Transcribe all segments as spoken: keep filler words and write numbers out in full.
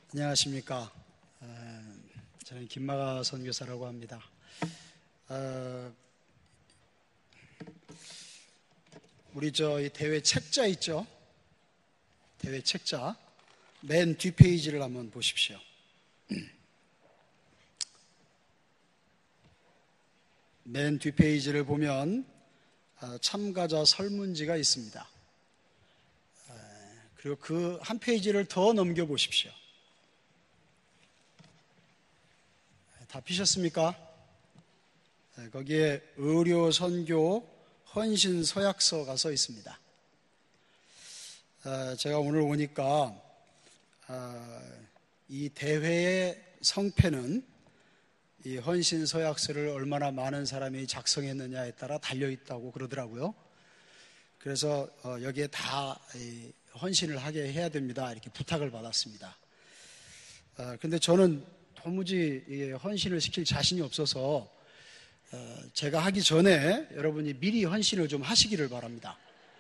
안녕하십니까. 어, 저는 김마가 선교사라고 합니다. 어, 우리 저 이 대회 책자 있죠? 대회 책자 맨 뒷페이지를 한번 보십시오. 맨 뒷페이지를 보면 참가자 설문지가 있습니다. 그리고 그 한 페이지를 더 넘겨보십시오. 다 피셨습니까? 거기에 의료, 선교, 헌신, 서약서가 써 있습니다. 제가 오늘 오니까 이 대회의 성패는 이 헌신 서약서를 얼마나 많은 사람이 작성했느냐에 따라 달려있다고 그러더라고요. 그래서 여기에 다 헌신을 하게 해야 됩니다. 이렇게 부탁을 받았습니다. 그런데 저는 도무지 헌신을 시킬 자신이 없어서 제가 하기 전에 여러분이 미리 헌신을 좀 하시기를 바랍니다.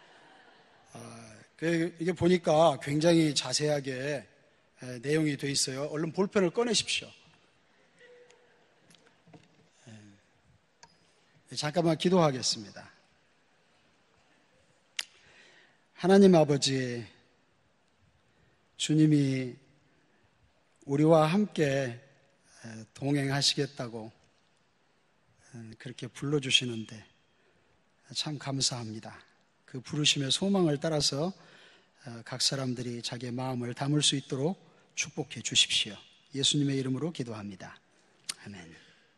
이게 보니까 굉장히 자세하게 내용이 돼 있어요. 얼른 볼펜을 꺼내십시오. 잠깐만 기도하겠습니다. 하나님 아버지, 주님이 우리와 함께 동행하시겠다고 그렇게 불러주시는데 참 감사합니다. 그 부르심의 소망을 따라서 각 사람들이 자기의 마음을 담을 수 있도록 축복해 주십시오. 예수님의 이름으로 기도합니다. 아멘.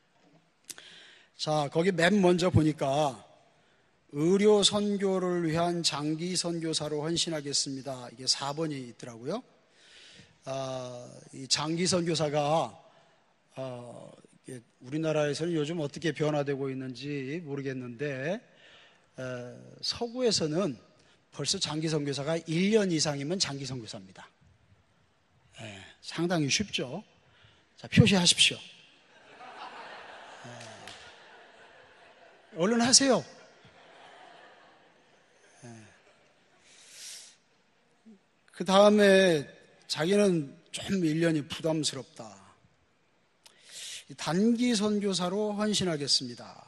자, 거기 맨 먼저 보니까 의료 선교를 위한 장기 선교사로 헌신하겠습니다. 이게 사 번이 있더라고요. 아, 이 장기 선교사가 어, 우리나라에서는 요즘 어떻게 변화되고 있는지 모르겠는데 에, 서구에서는 벌써 장기 선교사가 일 년 이상이면 장기 선교사입니다. 에, 상당히 쉽죠. 자, 표시하십시오. 에, 얼른 하세요. 그 다음에 자기는 좀 일 년이 부담스럽다. 단기 선교사로 헌신하겠습니다.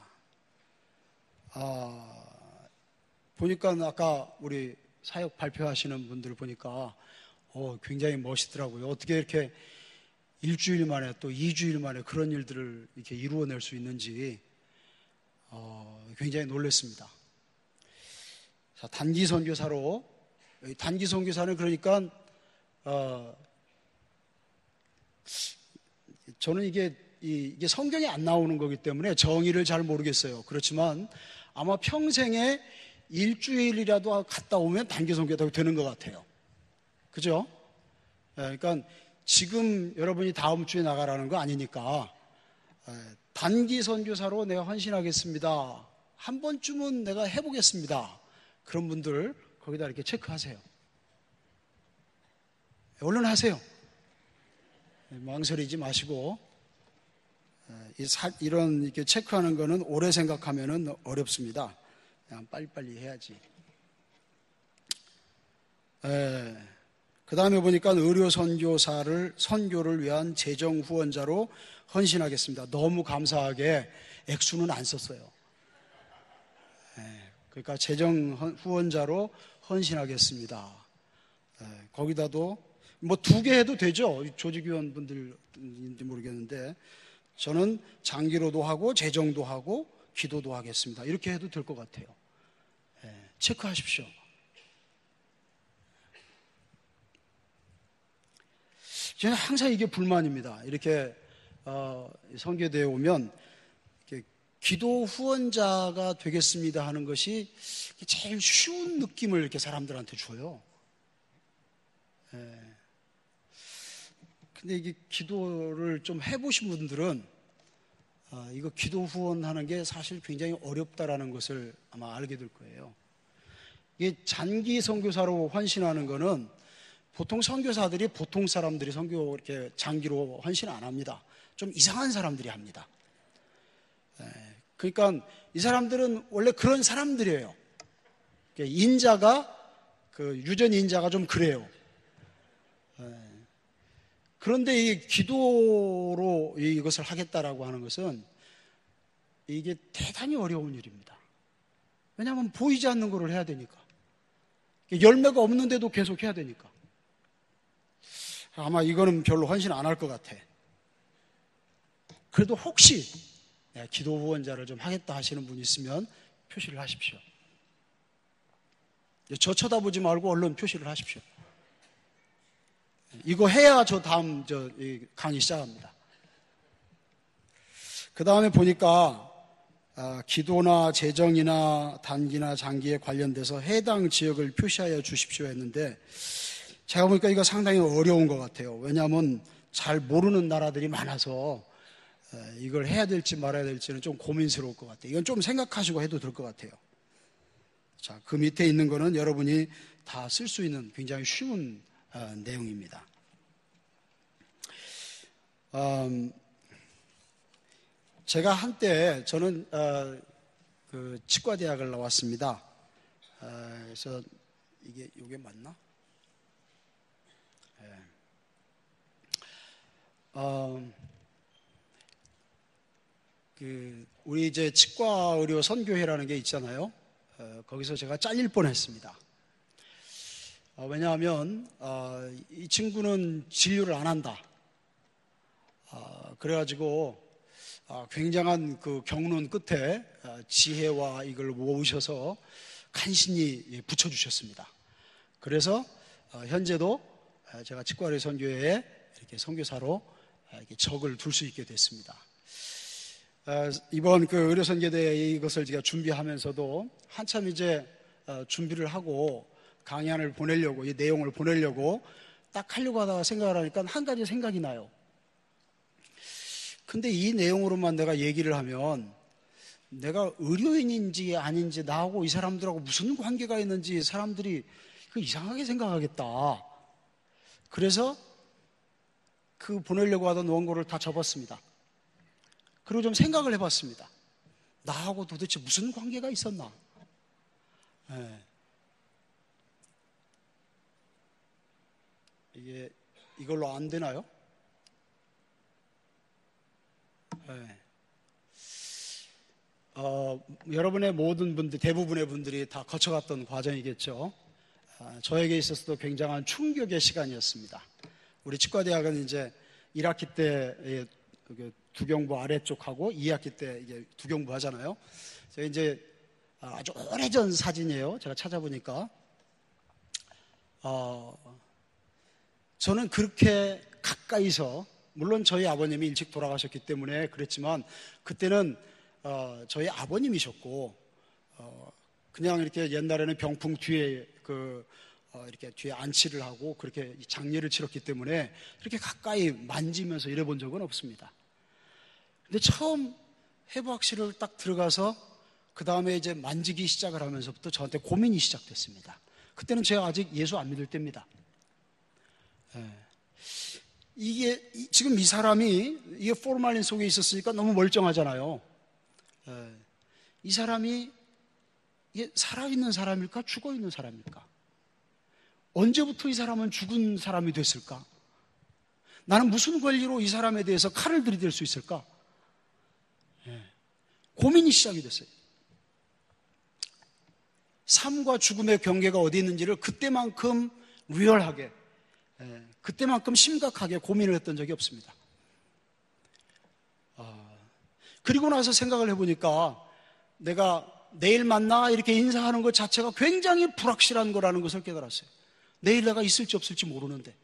아, 보니까 아까 우리 사역 발표하시는 분들 보니까 어, 굉장히 멋있더라고요. 어떻게 이렇게 일주일 만에 또 이주일 만에 그런 일들을 이렇게 이루어낼 수 있는지 어, 굉장히 놀랐습니다. 자, 단기 선교사로 단기 선교사는 그러니까 어, 저는 이게 이게 성경에 안 나오는 거기 때문에 정의를 잘 모르겠어요. 그렇지만 아마 평생에 일주일이라도 갔다 오면 단기 선교사가 되는 것 같아요. 그죠? 그러니까 지금 여러분이 다음 주에 나가라는 거 아니니까 단기 선교사로 내가 헌신하겠습니다. 한 번쯤은 내가 해보겠습니다. 그런 분들 거기다 이렇게 체크하세요. 얼른 하세요. 망설이지 마시고 이런 이렇게 체크하는 거는 오래 생각하면은 어렵습니다. 그냥 빨리빨리 해야지. 그 다음에 보니까 의료 선교사를 선교를 위한 재정 후원자로 헌신하겠습니다. 너무 감사하게 액수는 안 썼어요. 그러니까 재정 후원자로 헌신하겠습니다. 거기다도 뭐 두 개 해도 되죠. 조직위원 분들인지 모르겠는데 저는 장기로도 하고 재정도 하고 기도도 하겠습니다. 이렇게 해도 될 것 같아요. 체크하십시오. 저는 항상 이게 불만입니다. 이렇게 어, 선교대에 오면 이렇게 기도 후원자가 되겠습니다 하는 것이 제일 쉬운 느낌을 이렇게 사람들한테 줘요. 예. 근데 이게 기도를 좀 해보신 분들은 아, 이거 기도 후원하는 게 사실 굉장히 어렵다라는 것을 아마 알게 될 거예요. 이게 장기 선교사로 헌신하는 거는 보통 선교사들이 보통 사람들이 선교 이렇게 장기로 헌신 안 합니다. 좀 이상한 사람들이 합니다. 예. 그러니까 이 사람들은 원래 그런 사람들이에요. 인자가 그 유전 인자가 좀 그래요. 예. 그런데 이 기도로 이것을 하겠다라고 하는 것은 이게 대단히 어려운 일입니다. 왜냐하면 보이지 않는 것을 해야 되니까. 열매가 없는데도 계속 해야 되니까. 아마 이거는 별로 헌신 안 할 것 같아. 그래도 혹시 기도 후원자를 좀 하겠다 하시는 분이 있으면 표시를 하십시오. 저 쳐다보지 말고 얼른 표시를 하십시오. 이거 해야 저 다음 저 강의 시작합니다. 그 다음에 보니까 아, 기도나 재정이나 단기나 장기에 관련돼서 해당 지역을 표시하여 주십시오 했는데 제가 보니까 이거 상당히 어려운 것 같아요. 왜냐하면 잘 모르는 나라들이 많아서 이걸 해야 될지 말아야 될지는 좀 고민스러울 것 같아요. 이건 좀 생각하시고 해도 될 것 같아요. 자, 그 밑에 있는 거는 여러분이 다 쓸 수 있는 굉장히 쉬운 어, 내용입니다. 음, 제가 한때 저는 어, 그 치과대학을 나왔습니다. 어, 그래서 이게 이게 맞나? 네. 어, 그 우리 이제 치과의료 선교회라는 게 있잖아요. 어, 거기서 제가 잘릴 뻔했습니다. 어, 왜냐하면 어, 이 친구는 진료를 안 한다. 어, 그래가지고 어, 굉장한 그 경론 끝에 어, 지혜와 이걸 모으셔서 간신히 붙여주셨습니다. 그래서 어, 현재도 제가 치과의료 선교회에 이렇게 선교사로 어, 이렇게 적을 둘 수 있게 됐습니다. 어, 이번 그 의료선교대 이것을 제가 준비하면서도 한참 이제 어, 준비를 하고 강연을 보내려고 이 내용을 보내려고 딱 하려고 하다가 생각을 하니까 한 가지 생각이 나요. 근데 이 내용으로만 내가 얘기를 하면 내가 의료인인지 아닌지 나하고 이 사람들하고 무슨 관계가 있는지 사람들이 그 이상하게 생각하겠다. 그래서 그 보내려고 하던 원고를 다 접었습니다. 그리고 좀 생각을 해봤습니다. 나하고 도대체 무슨 관계가 있었나? 네. 이게 이걸로 안 되나요? 네. 어, 여러분의 모든 분들, 대부분의 분들이 다 거쳐갔던 과정이겠죠. 아, 저에게 있어서도 굉장한 충격의 시간이었습니다. 우리 치과대학은 이제 일 학기 때 두경부 아래쪽하고 이 학기 때 이제 두경부 하잖아요. 제가 이제 아주 오래전 사진이에요. 제가 찾아보니까. 어, 저는 그렇게 가까이서, 물론 저희 아버님이 일찍 돌아가셨기 때문에 그랬지만, 그때는 어, 저희 아버님이셨고, 어, 그냥 이렇게 옛날에는 병풍 뒤에 그, 어, 이렇게 뒤에 안치를 하고 그렇게 장례를 치렀기 때문에 그렇게 가까이 만지면서 이래 본 적은 없습니다. 근데 처음 해부학실을 딱 들어가서 그 다음에 이제 만지기 시작을 하면서부터 저한테 고민이 시작됐습니다. 그때는 제가 아직 예수 안 믿을 때입니다. 예. 이게 지금 이 사람이 이게 포르말린 속에 있었으니까 너무 멀쩡하잖아요. 예. 이 사람이 이게 살아있는 사람일까 죽어있는 사람일까? 언제부터 이 사람은 죽은 사람이 됐을까? 나는 무슨 권리로 이 사람에 대해서 칼을 들이댈 수 있을까? 예. 고민이 시작이 됐어요. 삶과 죽음의 경계가 어디 있는지를 그때만큼 리얼하게, 예, 그때만큼 심각하게 고민을 했던 적이 없습니다. 아, 그리고 나서 생각을 해보니까 내가 내일 만나 이렇게 인사하는 것 자체가 굉장히 불확실한 거라는 것을 깨달았어요. 내일 내가 있을지 없을지 모르는데.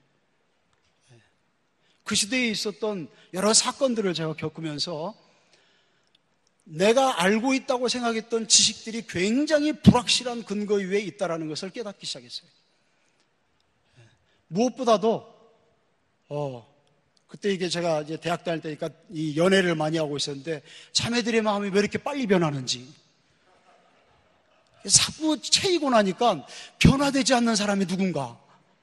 그 시대에 있었던 여러 사건들을 제가 겪으면서 내가 알고 있다고 생각했던 지식들이 굉장히 불확실한 근거 위에 있다는 것을 깨닫기 시작했어요. 무엇보다도 어, 그때 이게 제가 이제 대학 다닐 때니까 이 연애를 많이 하고 있었는데 자매들의 마음이 왜 이렇게 빨리 변하는지 자꾸 채이고 나니까 변화되지 않는 사람이 누군가,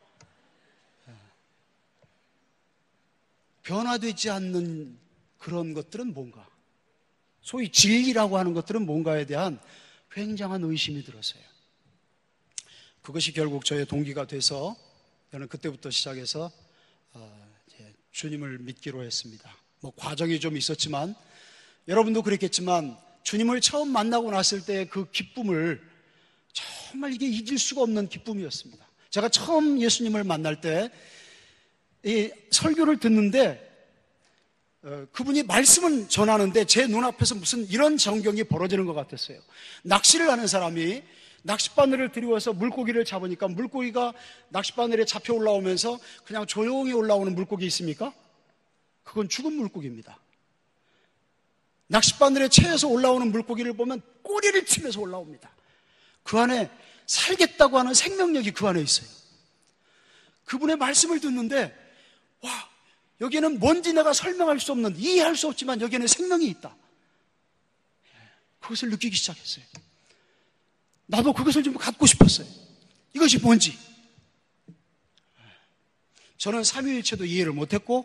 변화되지 않는 그런 것들은 뭔가, 소위 진리라고 하는 것들은 뭔가에 대한 굉장한 의심이 들었어요. 그것이 결국 저의 동기가 돼서 저는 그때부터 시작해서 어, 이제 주님을 믿기로 했습니다. 뭐 과정이 좀 있었지만 여러분도 그랬겠지만 주님을 처음 만나고 났을 때 그 기쁨을 정말 이게 잊을 수가 없는 기쁨이었습니다. 제가 처음 예수님을 만날 때 이 설교를 듣는데 어, 그분이 말씀을 전하는데 제 눈앞에서 무슨 이런 전경이 벌어지는 것 같았어요. 낚시를 하는 사람이 낚싯바늘을 들이워서 물고기를 잡으니까 물고기가 낚싯바늘에 잡혀 올라오면서 그냥 조용히 올라오는 물고기 있습니까? 그건 죽은 물고기입니다. 낚싯바늘에 채여서 올라오는 물고기를 보면 꼬리를 치면서 올라옵니다. 그 안에 살겠다고 하는 생명력이 그 안에 있어요. 그분의 말씀을 듣는데 와, 여기는 뭔지 내가 설명할 수 없는, 이해할 수 없지만 여기에는 생명이 있다. 그것을 느끼기 시작했어요. 나도 그것을 좀 갖고 싶었어요. 이것이 뭔지. 저는 삼위일체도 이해를 못했고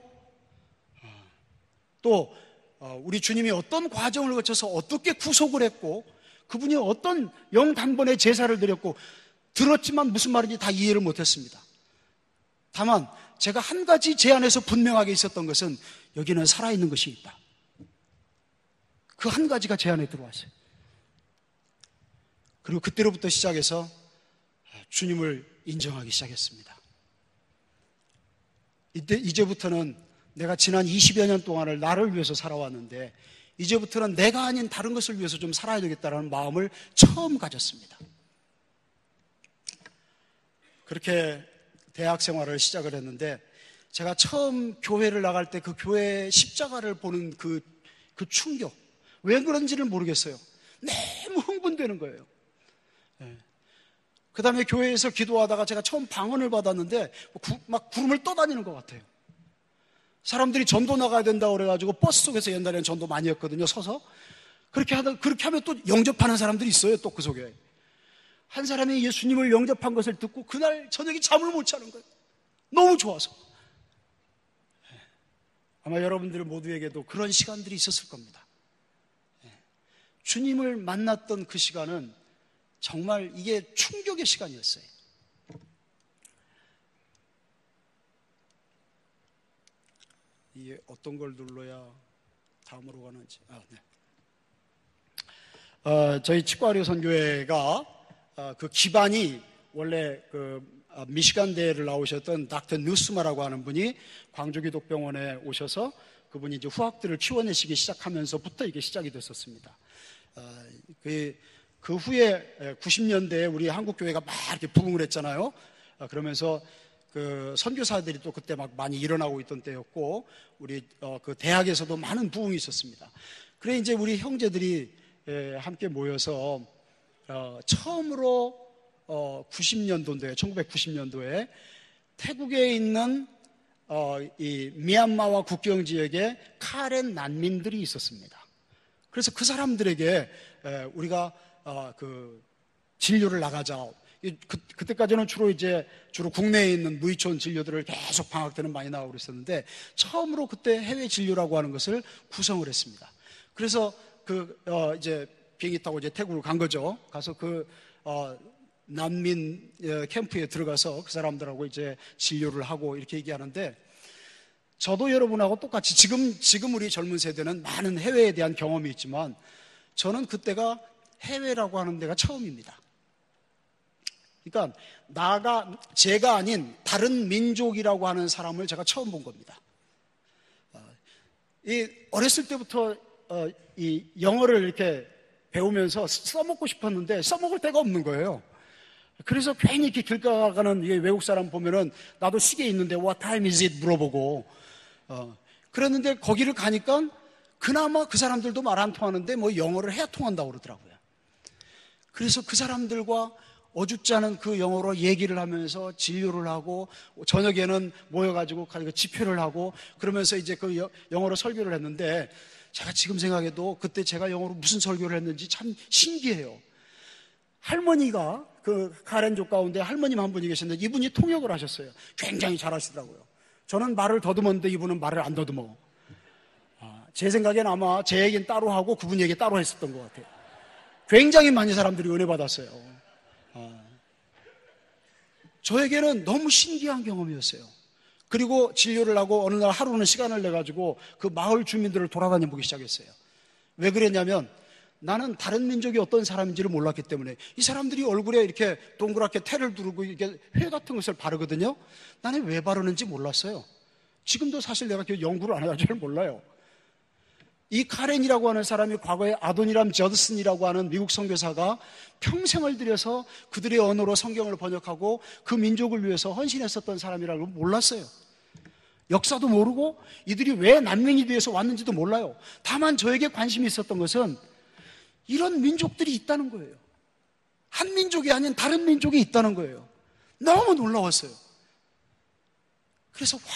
또 우리 주님이 어떤 과정을 거쳐서 어떻게 구속을 했고 그분이 어떤 영단번에 제사를 드렸고 들었지만 무슨 말인지 다 이해를 못했습니다. 다만 제가 한 가지 제 안에서 분명하게 있었던 것은 여기는 살아있는 것이 있다. 그 한 가지가 제 안에 들어왔어요. 그리고 그때로부터 시작해서 주님을 인정하기 시작했습니다. 이때 이제부터는 내가 지난 이십여 년 동안을 나를 위해서 살아왔는데 이제부터는 내가 아닌 다른 것을 위해서 좀 살아야 되겠다는 마음을 처음 가졌습니다. 그렇게 대학 생활을 시작을 했는데 제가 처음 교회를 나갈 때 그 교회 십자가를 보는 그, 그 충격, 왜 그런지를 모르겠어요. 너무 흥분되는 거예요. 네. 그 다음에 교회에서 기도하다가 제가 처음 방언을 받았는데 구, 막 구름을 떠다니는 것 같아요. 사람들이 전도 나가야 된다고 그래가지고 버스 속에서 옛날에는 전도 많이 했거든요. 서서 그렇게 하다 그렇게 하면 또 영접하는 사람들이 있어요. 또 그 속에 한 사람이 예수님을 영접한 것을 듣고 그날 저녁에 잠을 못 자는 거예요. 너무 좋아서. 아마 여러분들 모두에게도 그런 시간들이 있었을 겁니다. 주님을 만났던 그 시간은 정말 이게 충격의 시간이었어요. 이게 어떤 걸 눌러야 다음으로 가는지. 아, 네. 어, 저희 치과의료 선교회가 어, 그 기반이 원래 그 어, 미시간대를 나오셨던 닥터 뉴스마라고 하는 분이 광주기독병원에 오셔서 그분이 이제 후학들을 키워내시기 시작하면서부터 이게 시작이 됐었습니다. 어, 그, 그 후에 구십 년대에 우리 한국교회가 막 이렇게 부흥을 했잖아요. 어, 그러면서 그 선교사들이 또 그때 막 많이 일어나고 있던 때였고 우리 어, 그 대학에서도 많은 부흥이 있었습니다. 그래 이제 우리 형제들이 예, 함께 모여서 어, 처음으로 어, 구십 년도인데 천구백구십 년도에 태국에 있는 어, 이 미얀마와 국경 지역에 카렌 난민들이 있었습니다. 그래서 그 사람들에게 에, 우리가 어, 그 진료를 나가자. 그, 그때까지는 주로 이제 주로 국내에 있는 무의촌 진료들을 계속 방학 때는 많이 나오고 그랬었는데 처음으로 그때 해외 진료라고 하는 것을 구성을 했습니다. 그래서 그 어, 이제 비행기 타고 이제 태국으로 간 거죠. 가서 그 어, 난민 캠프에 들어가서 그 사람들하고 이제 진료를 하고 이렇게 얘기하는데 저도 여러분하고 똑같이 지금 지금 우리 젊은 세대는 많은 해외에 대한 경험이 있지만 저는 그때가 해외라고 하는 데가 처음입니다. 그러니까 나가 제가 아닌 다른 민족이라고 하는 사람을 제가 처음 본 겁니다. 이 어렸을 때부터 어, 이 영어를 이렇게 배우면서 써먹고 싶었는데 써먹을 데가 없는 거예요. 그래서 괜히 이렇게 길 가가는 외국 사람 보면은 나도 시계 있는데 What time is it? 물어보고 어, 그랬는데 거기를 가니까 그나마 그 사람들도 말 안 통하는데 뭐 영어를 해야 통한다고 그러더라고요. 그래서 그 사람들과 어줍지 않은 그 영어로 얘기를 하면서 진료를 하고 저녁에는 모여가지고 집회를 하고 그러면서 이제 그 영어로 설교를 했는데 제가 지금 생각해도 그때 제가 영어로 무슨 설교를 했는지 참 신기해요. 할머니가 그 카렌족 가운데 할머님 한 분이 계셨는데 이분이 통역을 하셨어요. 굉장히 잘하시더라고요. 저는 말을 더듬었는데 이분은 말을 안 더듬어. 아, 제 생각엔 아마 제 얘기는 따로 하고 그분 얘기 따로 했었던 것 같아요. 굉장히 많은 사람들이 은혜 받았어요. 아, 저에게는 너무 신기한 경험이었어요. 그리고 진료를 하고 어느 날 하루는 시간을 내가지고 그 마을 주민들을 돌아다녀 보기 시작했어요. 왜 그랬냐면 나는 다른 민족이 어떤 사람인지를 몰랐기 때문에 이 사람들이 얼굴에 이렇게 동그랗게 테를 두르고 이렇게 회 같은 것을 바르거든요. 나는 왜 바르는지 몰랐어요. 지금도 사실 내가 연구를 안 해가지고 잘 몰라요. 이 카렌이라고 하는 사람이 과거에 아도니람 저드슨이라고 하는 미국 선교사가 평생을 들여서 그들의 언어로 성경을 번역하고 그 민족을 위해서 헌신했었던 사람이라고 몰랐어요. 역사도 모르고 이들이 왜 난민이 돼서 왔는지도 몰라요. 다만 저에게 관심이 있었던 것은 이런 민족들이 있다는 거예요. 한 민족이 아닌 다른 민족이 있다는 거예요. 너무 놀라웠어요. 그래서 와,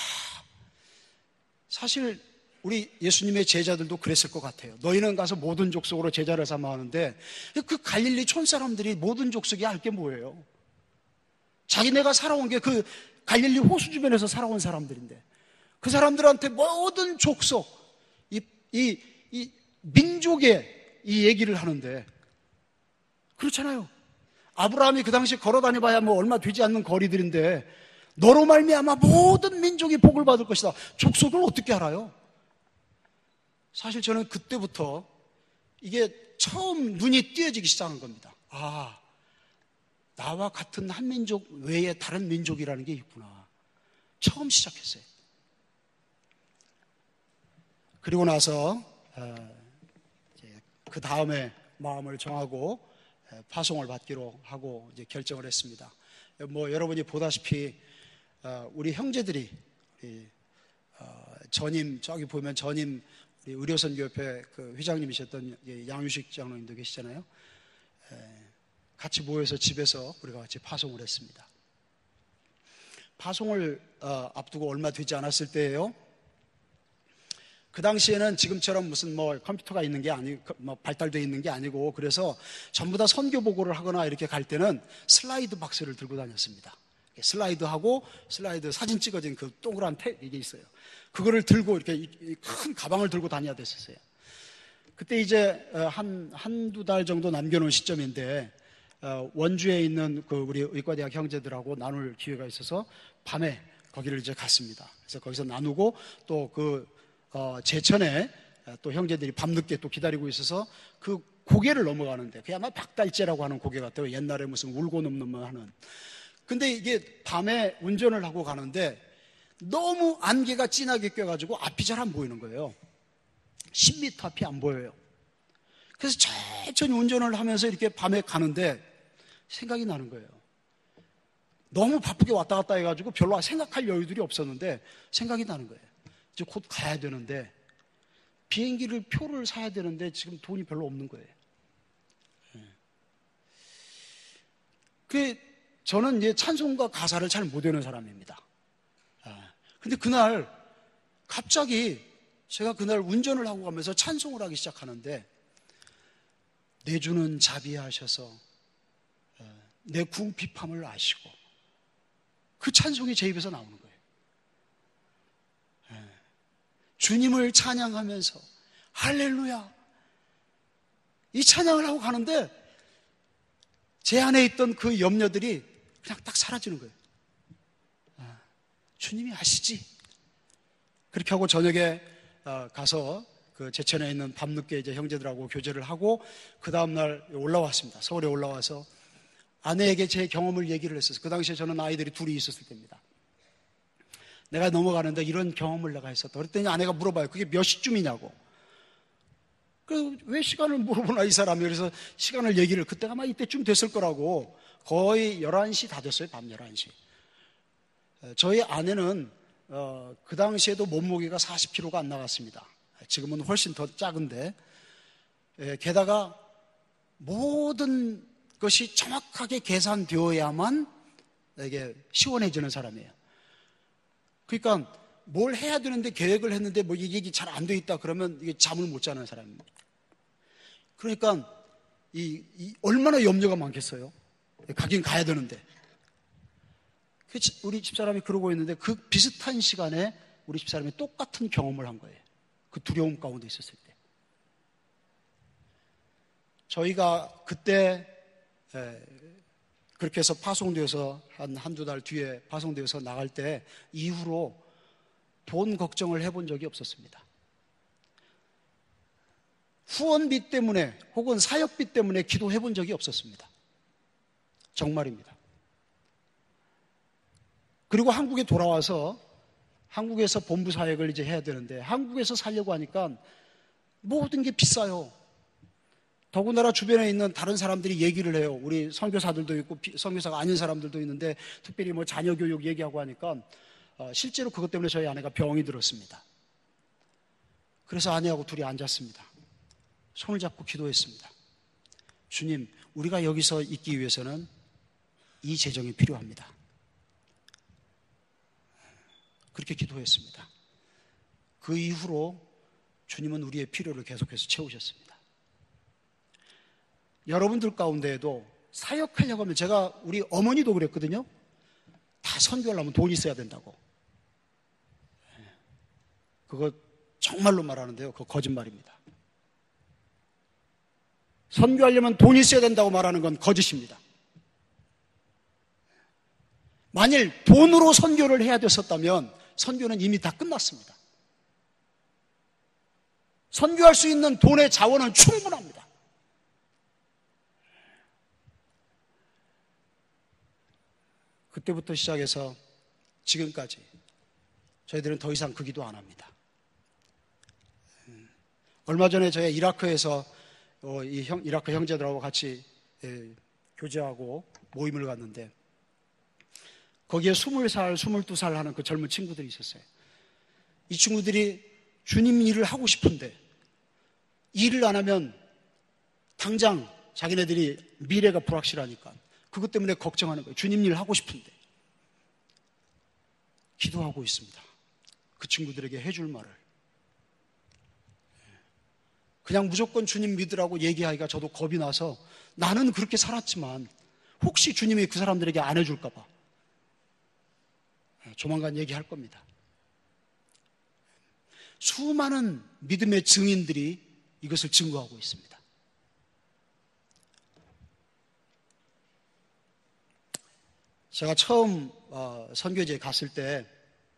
사실 우리 예수님의 제자들도 그랬을 것 같아요. 너희는 가서 모든 족속으로 제자를 삼아 하는데 그 갈릴리 촌 사람들이 모든 족속이 알 게 뭐예요? 자기네가 살아온 게 그 갈릴리 호수 주변에서 살아온 사람들인데 그 사람들한테 모든 족속, 이, 이, 이 민족의 이 얘기를 하는데 그렇잖아요. 아브라함이 그 당시 걸어다녀봐야 뭐 얼마 되지 않는 거리들인데 너로 말미암아 모든 민족이 복을 받을 것이다. 족속을 어떻게 알아요? 사실 저는 그때부터 이게 처음 눈이 띄어지기 시작한 겁니다. 아, 나와 같은 한 민족 외에 다른 민족이라는 게 있구나. 처음 시작했어요. 그리고 나서 그 다음에 마음을 정하고 파송을 받기로 하고 이제 결정을 했습니다. 뭐 여러분이 보다시피 우리 형제들이 전임 저기 보면 전임 우리 의료선교협회 그 회장님이셨던 양유식 장로님도 계시잖아요. 같이 모여서 집에서 우리가 같이 파송을 했습니다. 파송을 앞두고 얼마 되지 않았을 때예요. 그 당시에는 지금처럼 무슨 뭐 컴퓨터가 있는 게 아니고 뭐 발달되어 있는 게 아니고 그래서 전부 다 선교 보고를 하거나 이렇게 갈 때는 슬라이드 박스를 들고 다녔습니다. 슬라이드하고 슬라이드 사진 찍어진 그 동그란 탭 이게 있어요. 그거를 들고 이렇게 큰 가방을 들고 다녀야 됐었어요. 그때 이제 한, 한두 달 정도 남겨놓은 시점인데 원주에 있는 그 우리 의과대학 형제들하고 나눌 기회가 있어서 밤에 거기를 이제 갔습니다. 그래서 거기서 나누고 또 그 어, 제천에 또 형제들이 밤늦게 또 기다리고 있어서 그 고개를 넘어가는데 그게 아마 박달재라고 하는 고개 같아요. 옛날에 무슨 울고 넘는 하는. 근데 이게 밤에 운전을 하고 가는데 너무 안개가 진하게 껴가지고 앞이 잘 안 보이는 거예요. 십 미터 앞이 안 보여요. 그래서 천천히 운전을 하면서 이렇게 밤에 가는데 생각이 나는 거예요. 너무 바쁘게 왔다 갔다 해가지고 별로 생각할 여유들이 없었는데 생각이 나는 거예요. 이제 곧 가야 되는데 비행기를 표를 사야 되는데 지금 돈이 별로 없는 거예요. 그 저는 이제 찬송가 가사를 잘 못 외우는 사람입니다. 근데 그날 갑자기 제가 그날 운전을 하고 가면서 찬송을 하기 시작하는데 내 주는 자비하셔서 내 궁핍함을 아시고 그 찬송이 제 입에서 나오는 거예요. 주님을 찬양하면서 할렐루야 이 찬양을 하고 가는데 제 안에 있던 그 염려들이 그냥 딱 사라지는 거예요. 아, 주님이 아시지? 그렇게 하고 저녁에 가서 그 제천에 있는 밤늦게 이제 형제들하고 교제를 하고 그 다음날 올라왔습니다. 서울에 올라와서 아내에게 제 경험을 얘기를 했었어요. 그 당시에 저는 아이들이 둘이 있었을 때입니다. 내가 넘어가는데 이런 경험을 내가 했었다. 그랬더니 아내가 물어봐요. 그게 몇 시쯤이냐고. 그 왜 시간을 물어보나 이 사람이. 그래서 시간을 얘기를 그때가 아마 이때쯤 됐을 거라고. 거의 열한 시 다 됐어요. 밤 열한 시. 저희 아내는 어, 그 당시에도 몸무게가 사십 킬로그램가 안 나갔습니다. 지금은 훨씬 더 작은데 예, 게다가 모든 것이 정확하게 계산되어야만 이게 시원해지는 사람이에요. 그러니까 뭘 해야 되는데 계획을 했는데 뭐 이게 잘 안 돼 있다 그러면 이게 잠을 못 자는 사람입니다. 그러니까 이, 이 얼마나 염려가 많겠어요. 가긴 가야 되는데. 우리 집사람이 그러고 있는데 그 비슷한 시간에 우리 집사람이 똑같은 경험을 한 거예요. 그 두려움 가운데 있었을 때. 저희가 그때 그렇게 해서 파송되어서 한 한두 달 뒤에 파송되어서 나갈 때 이후로 돈 걱정을 해본 적이 없었습니다. 후원비 때문에 혹은 사역비 때문에 기도해 본 적이 없었습니다. 정말입니다. 그리고 한국에 돌아와서 한국에서 본부 사역을 이제 해야 되는데 한국에서 살려고 하니까 모든 게 비싸요. 더군다나 주변에 있는 다른 사람들이 얘기를 해요. 우리 선교사들도 있고 선교사가 아닌 사람들도 있는데 특별히 뭐 자녀 교육 얘기하고 하니까 어, 실제로 그것 때문에 저희 아내가 병이 들었습니다. 그래서 아내하고 둘이 앉았습니다. 손을 잡고 기도했습니다. 주님, 우리가 여기서 있기 위해서는 이 재정이 필요합니다. 그렇게 기도했습니다. 그 이후로 주님은 우리의 필요를 계속해서 채우셨습니다. 여러분들 가운데에도 사역하려고 하면 제가 우리 어머니도 그랬거든요. 다 선교하려면 돈이 있어야 된다고. 그거 정말로 말하는데요. 그거 거짓말입니다. 선교하려면 돈이 있어야 된다고 말하는 건 거짓입니다. 만일 돈으로 선교를 해야 됐었다면 선교는 이미 다 끝났습니다. 선교할 수 있는 돈의 자원은 충분합니다. 그때부터 시작해서 지금까지 저희들은 더 이상 그 기도 안 합니다. 얼마 전에 저희 이라크에서 이 형, 이라크 형제들하고 같이 교제하고 모임을 갔는데 거기에 스물 살, 스물두 살 하는 그 젊은 친구들이 있었어요. 이 친구들이 주님 일을 하고 싶은데 일을 안 하면 당장 자기네들이 미래가 불확실하니까 그것 때문에 걱정하는 거예요. 주님 일 하고 싶은데. 기도하고 있습니다. 그 친구들에게 해줄 말을. 그냥 무조건 주님 믿으라고 얘기하기가 저도 겁이 나서 나는 그렇게 살았지만 혹시 주님이 그 사람들에게 안 해줄까 봐 조만간 얘기할 겁니다. 수많은 믿음의 증인들이 이것을 증거하고 있습니다. 제가 처음 어, 선교지에 갔을 때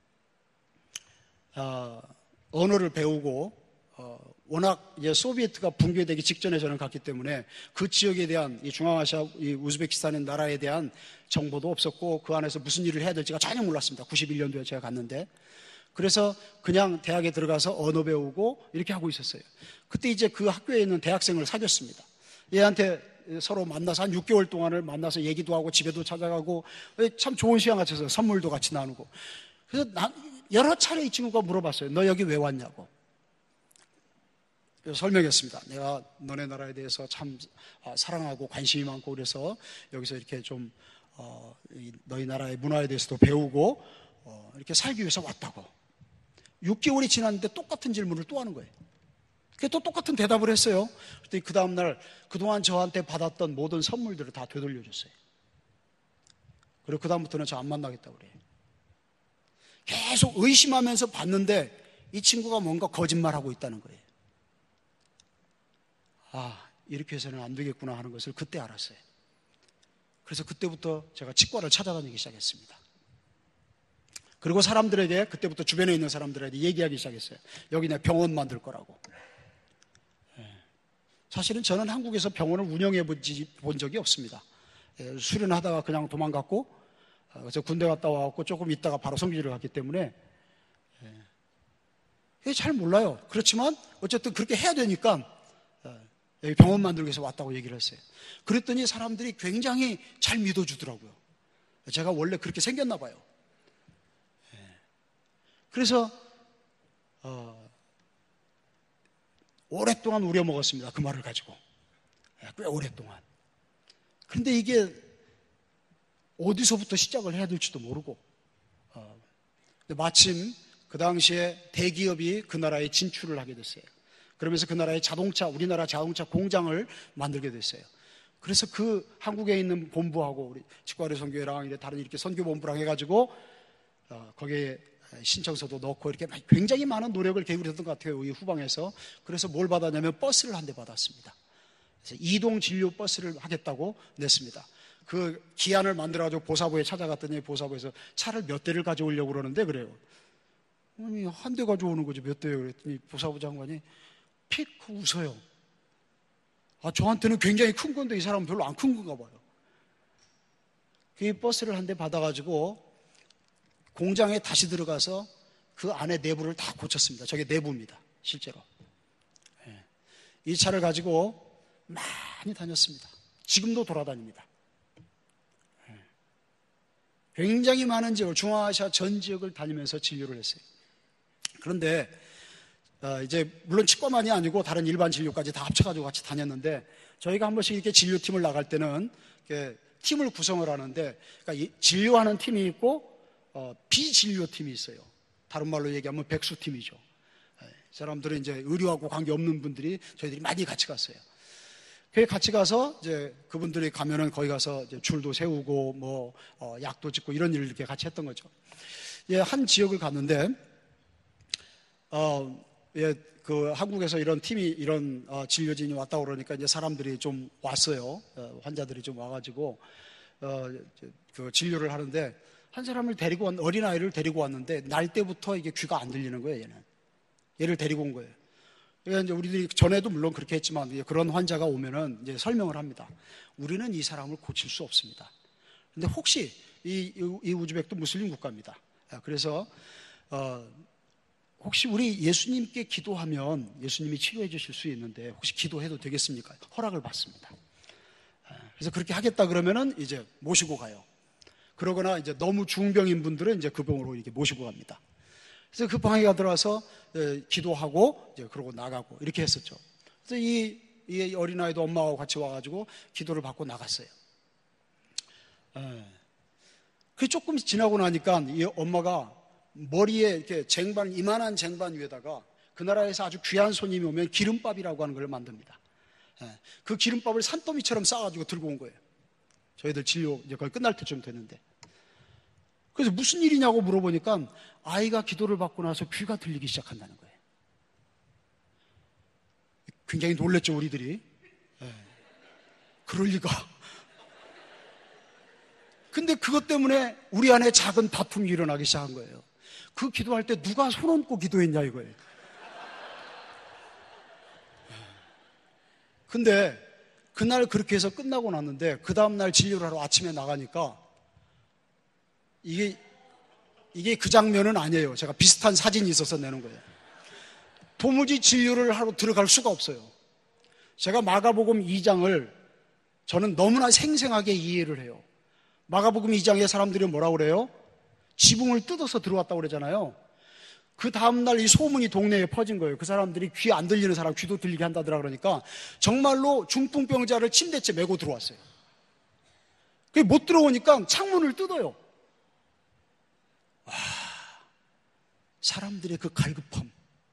어, 언어를 배우고 어, 워낙 이제 소비에트가 붕괴되기 직전에 저는 갔기 때문에 그 지역에 대한 이 중앙아시아, 이 우즈베키스탄의 나라에 대한 정보도 없었고 그 안에서 무슨 일을 해야 될지가 전혀 몰랐습니다. 구십일 년도에 제가 갔는데 그래서 그냥 대학에 들어가서 언어 배우고 이렇게 하고 있었어요. 그때 이제 그 학교에 있는 대학생을 사귀었습니다. 얘한테 서로 만나서 한 육 개월 동안을 만나서 얘기도 하고 집에도 찾아가고 참 좋은 시간 같아서 선물도 같이 나누고 그래서 난 여러 차례 이 친구가 물어봤어요. 너 여기 왜 왔냐고. 그래서 설명했습니다. 내가 너네 나라에 대해서 참 사랑하고 관심이 많고 그래서 여기서 이렇게 좀 어, 너희 나라의 문화에 대해서도 배우고 어, 이렇게 살기 위해서 왔다고. 육 개월이 지났는데 똑같은 질문을 또 하는 거예요. 그게 또 똑같은 대답을 했어요. 그랬더니 그 다음날 그동안 저한테 받았던 모든 선물들을 다 되돌려줬어요. 그리고 그 다음부터는 저 안 만나겠다고 그래요. 계속 의심하면서 봤는데 이 친구가 뭔가 거짓말하고 있다는 거예요. 아, 이렇게 해서는 안 되겠구나 하는 것을 그때 알았어요. 그래서 그때부터 제가 치과를 찾아다니기 시작했습니다. 그리고 사람들에게 그때부터 주변에 있는 사람들에게 얘기하기 시작했어요. 여기 내 병원 만들 거라고. 사실은 저는 한국에서 병원을 운영해 본 적이 없습니다. 수련하다가 그냥 도망갔고 그래서 군대 갔다 와갖고 조금 있다가 바로 선교지를 갔기 때문에 잘 몰라요. 그렇지만 어쨌든 그렇게 해야 되니까 여기 병원 만들기 위해서 왔다고 얘기를 했어요. 그랬더니 사람들이 굉장히 잘 믿어주더라고요. 제가 원래 그렇게 생겼나 봐요. 그래서 어, 오랫동안 우려먹었습니다. 그 말을 가지고. 꽤 오랫동안. 그런데 이게 어디서부터 시작을 해야 될지도 모르고 어, 근데 마침 그 당시에 대기업이 그 나라에 진출을 하게 됐어요. 그러면서 그 나라의 자동차, 우리나라 자동차 공장을 만들게 됐어요. 그래서 그 한국에 있는 본부하고 우리 치과의료 선교회랑 다른 이렇게 선교본부랑 해가지고 어, 거기에 신청서도 넣고 이렇게 굉장히 많은 노력을 기울였던 것 같아요. 이 후방에서. 그래서 뭘 받았냐면 버스를 한 대 받았습니다. 그래서 이동 진료 버스를 하겠다고 냈습니다. 그 기한을 만들어가지고 보사부에 찾아갔더니 보사부에서 차를 몇 대를 가져오려고 그러는데 그래요. 아니, 한 대 가져오는 거지. 몇 대요? 그랬더니 보사부 장관이 픽 웃어요. 아, 저한테는 굉장히 큰 건데 이 사람은 별로 안 큰 건가 봐요. 그 버스를 한 대 받아가지고 공장에 다시 들어가서 그 안에 내부를 다 고쳤습니다. 저게 내부입니다. 실제로. 예. 이 차를 가지고 많이 다녔습니다. 지금도 돌아다닙니다. 예. 굉장히 많은 지역을, 중앙아시아 전 지역을 다니면서 진료를 했어요. 그런데 어, 이제 물론 치과만이 아니고 다른 일반 진료까지 다 합쳐가지고 같이 다녔는데, 저희가 한 번씩 이렇게 진료팀을 나갈 때는 이렇게 팀을 구성을 하는데, 그러니까 진료하는 팀이 있고 어, 비진료팀이 있어요. 다른 말로 얘기하면 백수팀이죠. 예, 사람들은 이제 의료하고 관계없는 분들이 저희들이 많이 같이 갔어요. 그 같이 가서 이제 그분들이 가면은 거기 가서 이제 줄도 세우고 뭐 어, 약도 짓고 이런 일을 이렇게 같이 했던 거죠. 예, 한 지역을 갔는데 어, 예, 그 한국에서 이런 팀이 이런 어, 진료진이 왔다 그러니까 이제 사람들이 좀 왔어요. 어, 환자들이 좀 와가지고 어, 그 진료를 하는데, 한 사람을 데리고 왔, 어린 아이를 데리고 왔는데 날 때부터 이게 귀가 안 들리는 거예요. 얘는 얘를 데리고 온 거예요. 그러니까 이제 우리들이 전에도 물론 그렇게 했지만 그런 환자가 오면은 이제 설명을 합니다. 우리는 이 사람을 고칠 수 없습니다. 근데 혹시 이, 이 우즈벡도 무슬림 국가입니다. 그래서 어, 혹시 우리 예수님께 기도하면 예수님이 치료해 주실 수 있는데 혹시 기도해도 되겠습니까? 허락을 받습니다. 그래서 그렇게 하겠다 그러면은 이제 모시고 가요. 그러거나 이제 너무 중병인 분들은 이제 그 병으로 이렇게 모시고 갑니다. 그래서 그 방에 들어와서 기도하고 이제 그러고 나가고 이렇게 했었죠. 그래서 이, 이 어린아이도 엄마하고 같이 와가지고 기도를 받고 나갔어요. 그 조금 지나고 나니까 이 엄마가 머리에 이렇게 쟁반, 이만한 쟁반 위에다가 그 나라에서 아주 귀한 손님이 오면 기름밥이라고 하는 걸 만듭니다. 그 기름밥을 산더미처럼 싸가지고 들고 온 거예요. 저희들 진료 이제 거의 끝날 때쯤 됐는데. 그래서 무슨 일이냐고 물어보니까 아이가 기도를 받고 나서 귀가 들리기 시작한다는 거예요. 굉장히 놀랬죠, 우리들이. 네. 그럴 리가. 근데 그것 때문에 우리 안에 작은 다툼이 일어나기 시작한 거예요. 그 기도할 때 누가 손 얹고 기도했냐 이거예요. 근데 그날 그렇게 해서 끝나고 났는데 그 다음날 진료를 하러 아침에 나가니까 이게 이게 그 장면은 아니에요. 제가 비슷한 사진이 있어서 내는 거예요. 도무지 진료를 하러 들어갈 수가 없어요. 제가 마가복음 이 장을 저는 너무나 생생하게 이해를 해요. 마가복음 이 장에 사람들이 뭐라고 그래요? 지붕을 뜯어서 들어왔다고 그러잖아요. 그 다음날 이 소문이 동네에 퍼진 거예요. 그 사람들이 귀 안 들리는 사람 귀도 들리게 한다더라 그러니까 정말로 중풍병자를 침대째 메고 들어왔어요. 그게 못 들어오니까 창문을 뜯어요. 와, 사람들의 그 갈급함.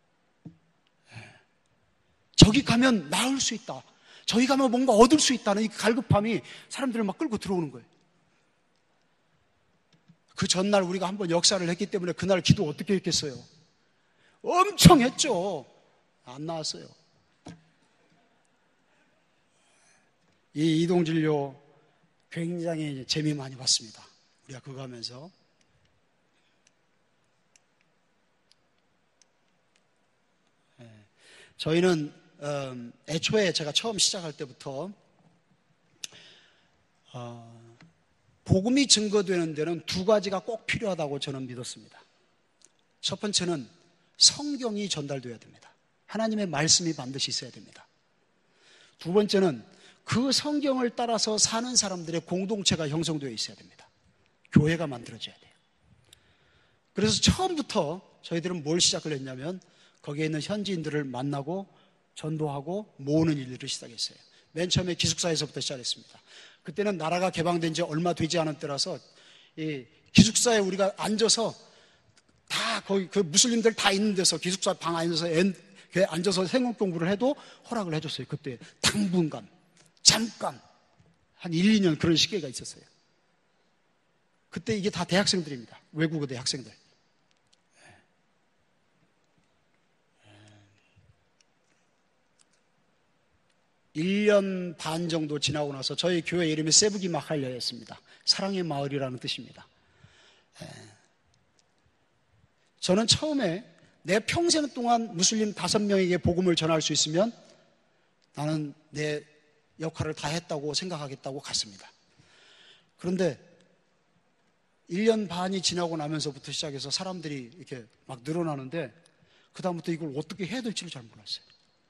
저기 가면 나을 수 있다. 저기 가면 뭔가 얻을 수 있다는 이 갈급함이 사람들을 막 끌고 들어오는 거예요. 그 전날 우리가 한번 역사를 했기 때문에 그날 기도 어떻게 했겠어요? 엄청 했죠. 안 나왔어요. 이 이동진료 굉장히 재미 많이 봤습니다. 우리가 그거 하면서. 저희는 음, 애초에 제가 처음 시작할 때부터 어, 복음이 증거되는 데는 두 가지가 꼭 필요하다고 저는 믿었습니다. 첫 번째는 성경이 전달되어야 됩니다. 하나님의 말씀이 반드시 있어야 됩니다. 두 번째는 그 성경을 따라서 사는 사람들의 공동체가 형성되어 있어야 됩니다. 교회가 만들어져야 돼요. 그래서 처음부터 저희들은 뭘 시작을 했냐면 거기에 있는 현지인들을 만나고 전도하고 모으는 일들을 시작했어요. 맨 처음에 기숙사에서부터 시작했습니다. 그때는 나라가 개방된 지 얼마 되지 않은 때라서 이 기숙사에 우리가 앉아서 다 거기 그 무슬림들 다 있는 데서 기숙사 방 안에서 앉아서 생업 공부를 해도 허락을 해줬어요. 그때 당분간 잠깐 한 일, 이 년 그런 시기가 있었어요. 그때 이게 다 대학생들입니다. 외국어 대학생들. 일 년 반 정도 지나고 나서 저희 교회 이름이 세부기 마할려였습니다. 사랑의 마을이라는 뜻입니다. 저는 처음에 내 평생 동안 무슬림 다섯 명에게 복음을 전할 수 있으면 나는 내 역할을 다 했다고 생각하겠다고 갔습니다. 그런데 일 년 반이 지나고 나면서부터 시작해서 사람들이 이렇게 막 늘어나는데 그다음부터 이걸 어떻게 해야 될지를 잘 몰랐어요.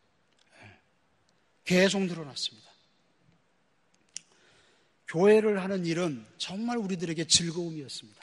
계속 늘어났습니다. 교회를 하는 일은 정말 우리들에게 즐거움이었습니다.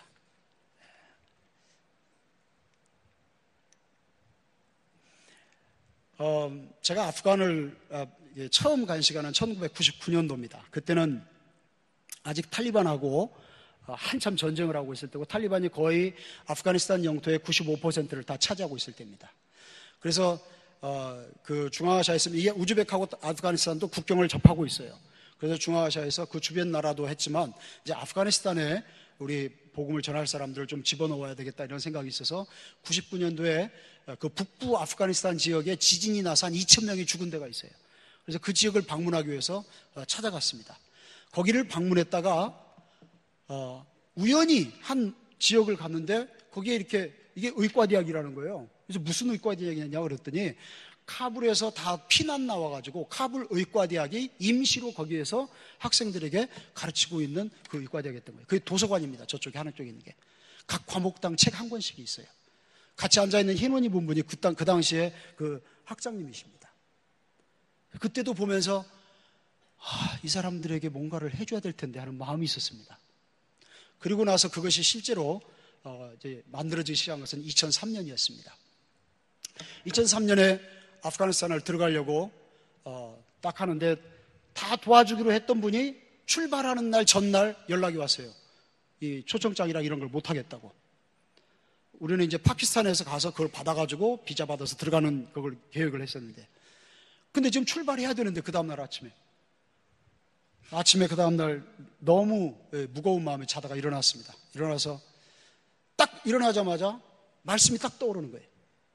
어, 제가 아프간을 어, 처음 간 시간은 천구백구십구 년도입니다. 그때는 아직 탈리반하고 어, 한참 전쟁을 하고 있을 때고 탈리반이 거의 아프가니스탄 영토의 구십오 퍼센트를 다 차지하고 있을 때입니다. 그래서 어, 그 중앙아시아에서 이게 우즈벡하고 아프가니스탄도 국경을 접하고 있어요. 그래서 중앙아시아에서 그 주변 나라도 했지만 이제 아프가니스탄에 우리 복음을 전할 사람들을 좀 집어넣어야 되겠다 이런 생각이 있어서 구십구 년도에 그 북부 아프가니스탄 지역에 지진이 나서 한 이천 명이 죽은 데가 있어요. 그래서 그 지역을 방문하기 위해서 찾아갔습니다. 거기를 방문했다가 어, 우연히 한 지역을 갔는데 거기에 이렇게 이게 의과대학이라는 거예요. 그래서 무슨 의과대학이냐고 그랬더니 카불에서 다 피난 나와가지고 카불 의과대학이 임시로 거기에서 학생들에게 가르치고 있는 그 의과대학이었던 거예요. 그게 도서관입니다. 저쪽에 하나 쪽에 있는 게. 각 과목당 책 한 권씩이 있어요. 같이 앉아있는 흰옷 입은 분이 그, 당, 그 당시에 그 학장님이십니다. 그때도 보면서 아, 이 사람들에게 뭔가를 해줘야 될 텐데 하는 마음이 있었습니다. 그리고 나서 그것이 실제로 어, 이제 만들어지기 시작한 것은 이천삼 년이었습니다. 이천삼 년에 아프가니스탄을 들어가려고 어, 딱 하는데 다 도와주기로 했던 분이 출발하는 날 전날 연락이 왔어요. 이 초청장이랑 이런 걸 못하겠다고. 우리는 이제 파키스탄에서 가서 그걸 받아가지고 비자 받아서 들어가는 그걸 계획을 했었는데 근데 지금 출발해야 되는데 그 다음날 아침에 아침에 그 다음날 너무 무거운 마음에 자다가 일어났습니다. 일어나서 딱 일어나자마자 말씀이 딱 떠오르는 거예요.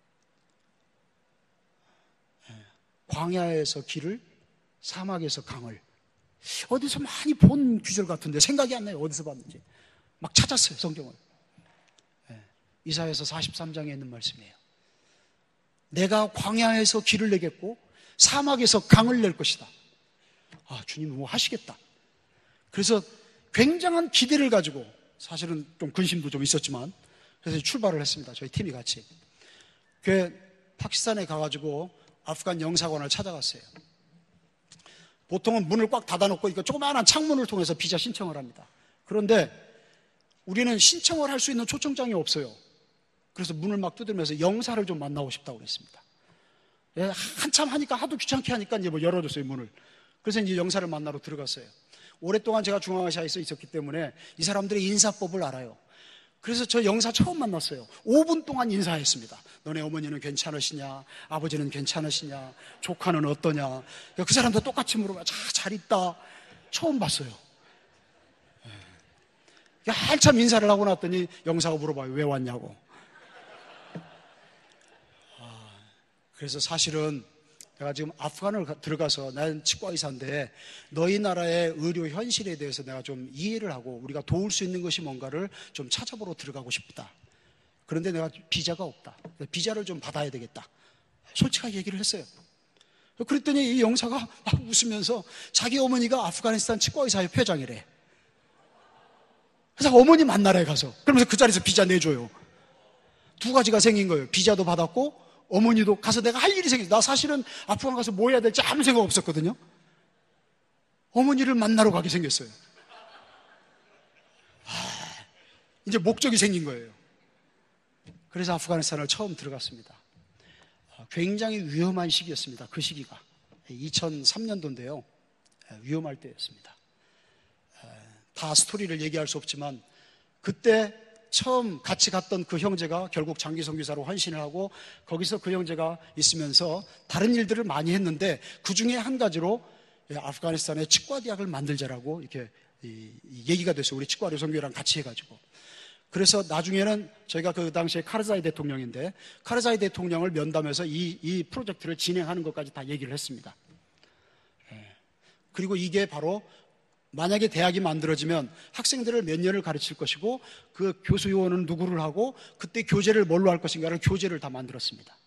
광야에서 길을, 사막에서 강을. 어디서 많이 본 구절 같은데 생각이 안 나요. 어디서 봤는지. 막 찾았어요, 성경을. 이사야서 사십삼 장에 있는 말씀이에요. 내가 광야에서 길을 내겠고 사막에서 강을 낼 것이다. 아, 주님 뭐 하시겠다. 그래서 굉장한 기대를 가지고 사실은 좀 근심도 좀 있었지만 그래서 출발을 했습니다. 저희 팀이 같이. 그 파키스탄에 가가지고 아프간 영사관을 찾아갔어요. 보통은 문을 꽉 닫아놓고 이거 조그마한 창문을 통해서 비자 신청을 합니다. 그런데 우리는 신청을 할 수 있는 초청장이 없어요. 그래서 문을 막 두드리면서 영사를 좀 만나고 싶다고 그랬습니다. 예, 한참 하니까 하도 귀찮게 하니까 이제 뭐 열어줬어요, 문을. 그래서 이제 영사를 만나러 들어갔어요. 오랫동안 제가 중앙아시아에 있었기 때문에 이 사람들의 인사법을 알아요. 그래서 저 영사 처음 만났어요. 오 분 동안 인사했습니다. 너네 어머니는 괜찮으시냐? 아버지는 괜찮으시냐? 조카는 어떠냐? 그 사람도 똑같이 물어봐요. 자, 잘 있다. 처음 봤어요. 한참 인사를 하고 났더니 영사가 물어봐요. 왜 왔냐고. 그래서 사실은 내가 지금 아프간을 들어가서 난 치과의사인데 너희 나라의 의료 현실에 대해서 내가 좀 이해를 하고 우리가 도울 수 있는 것이 뭔가를 좀 찾아보러 들어가고 싶다. 그런데 내가 비자가 없다. 비자를 좀 받아야 되겠다. 솔직하게 얘기를 했어요. 그랬더니 이 영사가 막 웃으면서 자기 어머니가 아프가니스탄 치과의사협 회장이래. 그래서 어머니 만나래 가서. 그러면서 그 자리에서 비자 내줘요. 두 가지가 생긴 거예요. 비자도 받았고 어머니도 가서 내가 할 일이 생겼어. 나 사실은 아프간 가서 뭐 해야 될지 아무 생각 없었거든요. 어머니를 만나러 가게 생겼어요. 하, 이제 목적이 생긴 거예요. 그래서 아프가니스탄을 처음 들어갔습니다. 굉장히 위험한 시기였습니다. 그 시기가 이천삼 년도인데요 위험할 때였습니다. 다 스토리를 얘기할 수 없지만 그때 처음 같이 갔던 그 형제가 결국 장기 선교사로 헌신을 하고 거기서 그 형제가 있으면서 다른 일들을 많이 했는데 그 중에 한 가지로 아프가니스탄의 치과대학을 만들자라고 이렇게 얘기가 됐어요. 우리 치과의료 선교회랑 같이 해가지고. 그래서 나중에는 저희가 그 당시에 카르자이 대통령인데 카르자이 대통령을 면담해서 이, 이 프로젝트를 진행하는 것까지 다 얘기를 했습니다. 그리고 이게 바로 만약에 대학이 만들어지면 학생들을 몇 년을 가르칠 것이고 그 교수 요원은 누구를 하고 그때 교재를 뭘로 할 것인가를 교재를 다 만들었습니다.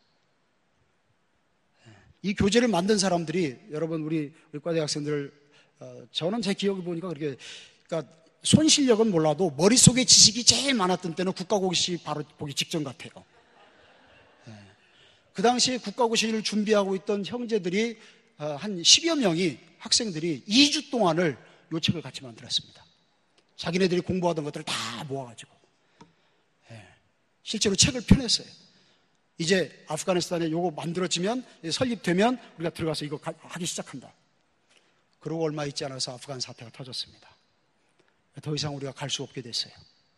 이 교재를 만든 사람들이 여러분 우리 의과대 학생들 어, 저는 제 기억을 보니까 그렇게 그러니까 손 실력은 몰라도 머릿속에 지식이 제일 많았던 때는 국가고시 바로 보기 직전 같아요. 네. 그 당시에 국가고시를 준비하고 있던 형제들이 어, 한 십여 명이 학생들이 이 주 동안을 요 책을 같이 만들었습니다. 자기네들이 공부하던 것들을 다 모아가지고 네. 실제로 책을 펴냈어요. 이제 아프가니스탄에 요거 만들어지면 설립되면 우리가 들어가서 이거 하기 시작한다. 그러고 얼마 있지 않아서 아프간 사태가 터졌습니다. 더 이상 우리가 갈 수 없게 됐어요.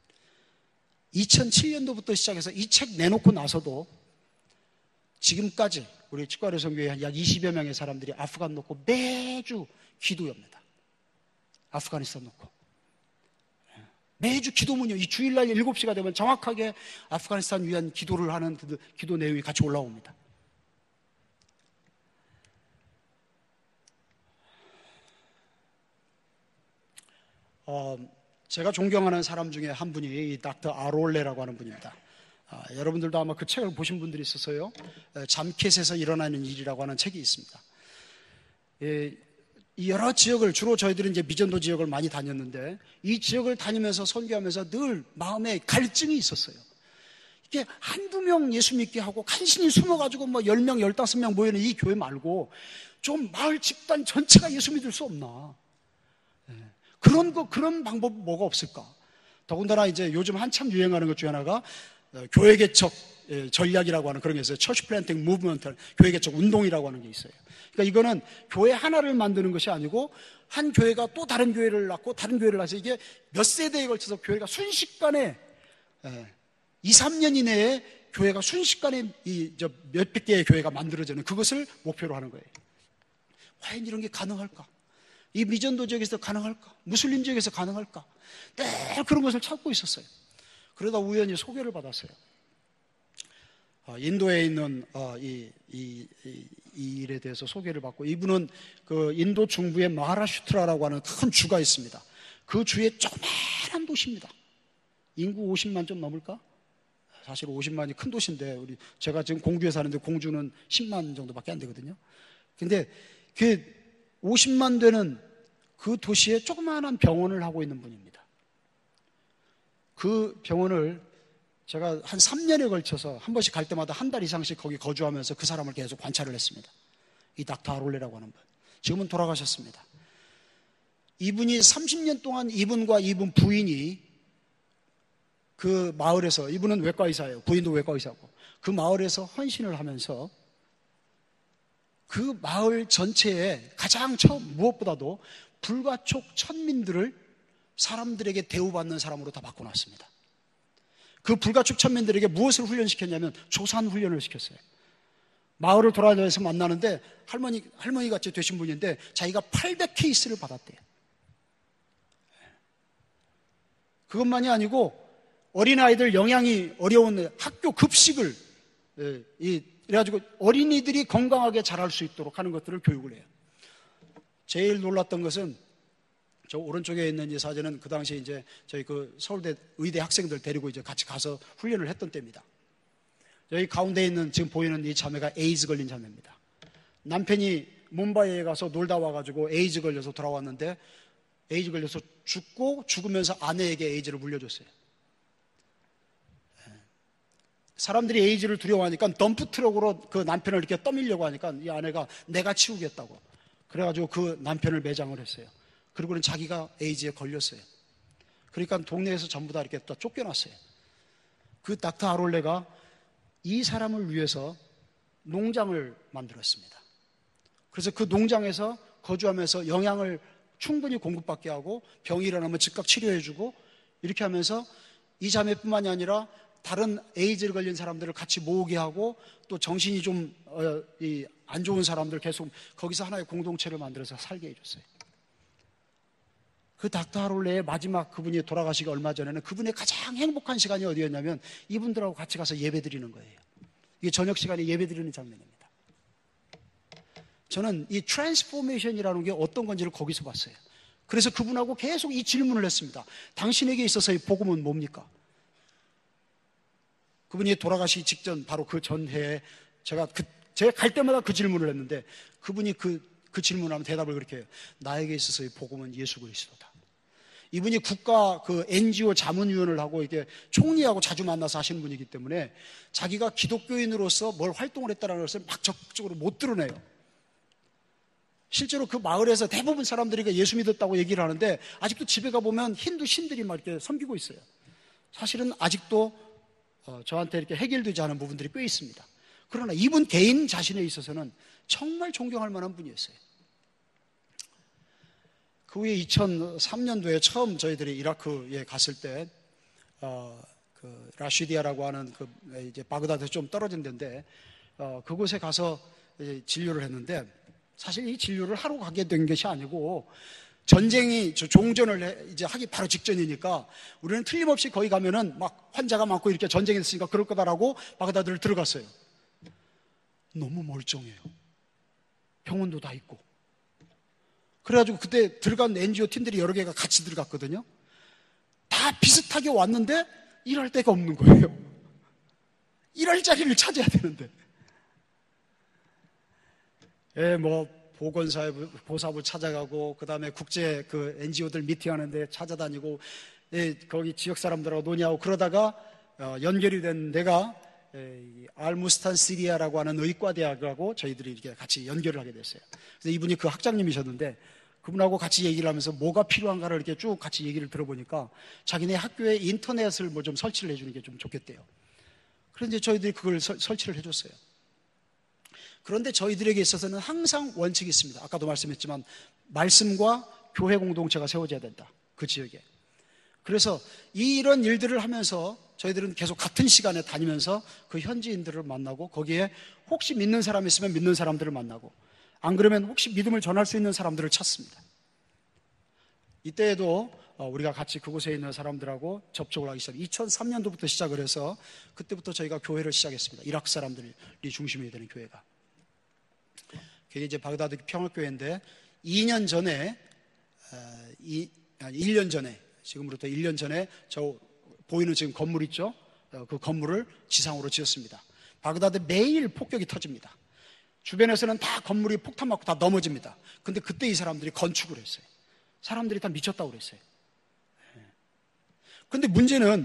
이천칠 년도부터 시작해서 이 책 내놓고 나서도 지금까지 우리 치과의료 선교회 약 이십여 명의 사람들이 아프간 놓고 매주 기도합니다. 아프가니스탄 놓고 매주 기도문요. 이 주일날 일곱 시가 되면 정확하게 아프가니스탄 위한 기도를 하는 그 기도 내용이 같이 올라옵니다. 어, 제가 존경하는 사람 중에 한 분이 이 닥터 아롤레라고 하는 분입니다. 아, 여러분들도 아마 그 책을 보신 분들이 있어서요. 잠켓에서 일어나는 일이라고 하는 책이 있습니다. 예, 이 여러 지역을 주로 저희들은 이제 미전도 지역을 많이 다녔는데 이 지역을 다니면서 선교하면서 늘 마음에 갈증이 있었어요. 이게 한두 명 예수 믿게 하고 간신히 숨어가지고 뭐 열 명, 열다섯 명 모이는 이 교회 말고 좀 마을 집단 전체가 예수 믿을 수 없나. 예. 그런 거, 그런 방법 뭐가 없을까? 더군다나 이제 요즘 한참 유행하는 것 중에 하나가 교회 개척 전략이라고 하는 그런 게 있어요. 처치 플랜팅 무브먼트, 교회 개척 운동이라고 하는 게 있어요. 그러니까 이거는 교회 하나를 만드는 것이 아니고 한 교회가 또 다른 교회를 낳고 다른 교회를 낳아서 이게 몇 세대에 걸쳐서 교회가 순식간에 이, 삼 년 이내에 교회가 순식간에 이 저 몇백 개의 교회가 만들어지는 그것을 목표로 하는 거예요. 과연 이런 게 가능할까? 이 미전도 지역에서 가능할까? 무슬림 지역에서 가능할까? 늘 그런 것을 찾고 있었어요. 그러다 우연히 소개를 받았어요. 인도에 있는 이, 이, 이, 이 일에 대해서 소개를 받고 이분은 그 인도 중부의 마하라슈트라라고 하는 큰 주가 있습니다. 그 주의 조그마한 도시입니다. 인구 오십만 좀 넘을까? 사실 오십만이 큰 도시인데 우리 제가 지금 공주에 사는데 공주는 십만 정도밖에 안 되거든요. 근데 그 오십만 되는 그 도시에 조그마한 병원을 하고 있는 분입니다. 그 병원을 제가 한 삼 년에 걸쳐서 한 번씩 갈 때마다 한 달 이상씩 거기 거주하면서 그 사람을 계속 관찰을 했습니다. 이 닥터 아롤레라고 하는 분. 지금은 돌아가셨습니다. 이분이 삼십 년 동안 이분과 이분 부인이 그 마을에서, 이분은 외과 의사예요. 부인도 외과 의사고. 그 마을에서 헌신을 하면서 그 마을 전체에 가장 처음 무엇보다도 불가촉 천민들을 사람들에게 대우받는 사람으로 다 바꿔놨습니다. 그 불가촉 천민들에게 무엇을 훈련시켰냐면 조산 훈련을 시켰어요. 마을을 돌아다니면서 만나는데 할머니, 할머니 같이 되신 분인데 자기가 팔백 케이스를 받았대요. 그것만이 아니고 어린아이들 영양이 어려운 학교 급식을, 이, 그래가지고 어린이들이 건강하게 자랄 수 있도록 하는 것들을 교육을 해요. 제일 놀랐던 것은 저 오른쪽에 있는 이 사진은 그 당시에 이제 저희 그 서울대 의대 학생들 데리고 이제 같이 가서 훈련을 했던 때입니다. 여기 가운데 있는 지금 보이는 이 자매가 에이즈 걸린 자매입니다. 남편이 뭄바이에 가서 놀다 와가지고 에이즈 걸려서 돌아왔는데 에이즈 걸려서 죽고 죽으면서 아내에게 에이즈를 물려줬어요. 사람들이 에이즈를 두려워하니까 덤프트럭으로 그 남편을 이렇게 떠밀려고 하니까 이 아내가 내가 치우겠다고. 그래가지고 그 남편을 매장을 했어요. 그리고는 자기가 에이즈에 걸렸어요. 그러니까 동네에서 전부 다 이렇게 또 쫓겨났어요. 그 닥터 아롤레가 이 사람을 위해서 농장을 만들었습니다. 그래서 그 농장에서 거주하면서 영양을 충분히 공급받게 하고 병이 일어나면 즉각 치료해주고 이렇게 하면서 이 자매뿐만이 아니라 다른 에이즈를 걸린 사람들을 같이 모으게 하고 또 정신이 좀 안 좋은 사람들 계속 거기서 하나의 공동체를 만들어서 살게 해줬어요. 그 닥터 아롤레의 마지막 그분이 돌아가시기 얼마 전에는 그분의 가장 행복한 시간이 어디였냐면 이분들하고 같이 가서 예배 드리는 거예요. 이게 저녁 시간에 예배 드리는 장면입니다. 저는 이 트랜스포메이션이라는 게 어떤 건지를 거기서 봤어요. 그래서 그분하고 계속 이 질문을 했습니다. 당신에게 있어서의 복음은 뭡니까? 그분이 돌아가시기 직전 바로 그 전해에 제가 그, 제가 갈 때마다 그 질문을 했는데 그분이 그, 그 질문하면 대답을 그렇게 해요. 나에게 있어서의 복음은 예수 그리스도다. 이분이 국가 그 엔지오 자문위원을 하고 이게 총리하고 자주 만나서 하시는 분이기 때문에 자기가 기독교인으로서 뭘 활동을 했다는 것을 막 적극적으로 못 드러내요. 실제로 그 마을에서 대부분 사람들이 예수 믿었다고 얘기를 하는데 아직도 집에 가보면 힌두 신들이 막 이렇게 섬기고 있어요. 사실은 아직도 어, 저한테 이렇게 해결되지 않은 부분들이 꽤 있습니다. 그러나 이분 개인 자신에 있어서는 정말 존경할 만한 분이었어요. 그 후에 이천삼 년도에 처음 저희들이 이라크에 갔을 때, 어, 그 라쉬디아라고 하는 그 이제 바그다드에서 좀 떨어진 데인데, 어, 그곳에 가서 이제 진료를 했는데, 사실 이 진료를 하러 가게 된 것이 아니고, 전쟁이 종전을 해, 이제 하기 바로 직전이니까, 우리는 틀림없이 거기 가면은 막 환자가 많고 이렇게 전쟁이 됐으니까 그럴 거다라고 바그다드를 들어갔어요. 너무 멀쩡해요. 병원도 다 있고. 그래가지고 그때 들어간 엔지오 팀들이 여러 개가 같이 들어갔거든요. 다 비슷하게 왔는데 일할 데가 없는 거예요. 일할 자리를 찾아야 되는데. 예, 뭐 보건사부, 보사부 찾아가고 그 다음에 국제 그 엔지오들 미팅하는데 찾아다니고, 예, 거기 지역 사람들하고 논의하고 그러다가 어, 연결이 된 데가 예, 알무스탄 시리아라고 하는 의과대학하고 저희들이 이렇게 같이 연결을 하게 됐어요. 그래서 이분이 그 학장님이셨는데 그분하고 같이 얘기를 하면서 뭐가 필요한가를 이렇게 쭉 같이 얘기를 들어보니까 자기네 학교에 인터넷을 뭐 좀 설치를 해주는 게 좀 좋겠대요. 그런데 저희들이 그걸 서, 설치를 해줬어요. 그런데 저희들에게 있어서는 항상 원칙이 있습니다. 아까도 말씀했지만 말씀과 교회 공동체가 세워져야 된다. 그 지역에. 그래서 이런 일들을 하면서 저희들은 계속 같은 시간에 다니면서 그 현지인들을 만나고 거기에 혹시 믿는 사람이 있으면 믿는 사람들을 만나고 안 그러면 혹시 믿음을 전할 수 있는 사람들을 찾습니다. 이때에도 우리가 같이 그곳에 있는 사람들하고 접촉을 하기 시작했어요. 이천삼 년도부터 시작을 해서 그때부터 저희가 교회를 시작했습니다. 이라크 사람들이 중심이 되는 교회가. 그게 이제 바그다드 평화교회인데 이 년 전에, 이, 아니 일 년 전에, 지금부터 일 년 전에 저 보이는 지금 건물 있죠? 그 건물을 지상으로 지었습니다. 바그다드 매일 폭격이 터집니다. 주변에서는 다 건물이 폭탄 맞고 다 넘어집니다. 근데 그때 이 사람들이 건축을 했어요. 사람들이 다 미쳤다고 그랬어요. 근데 문제는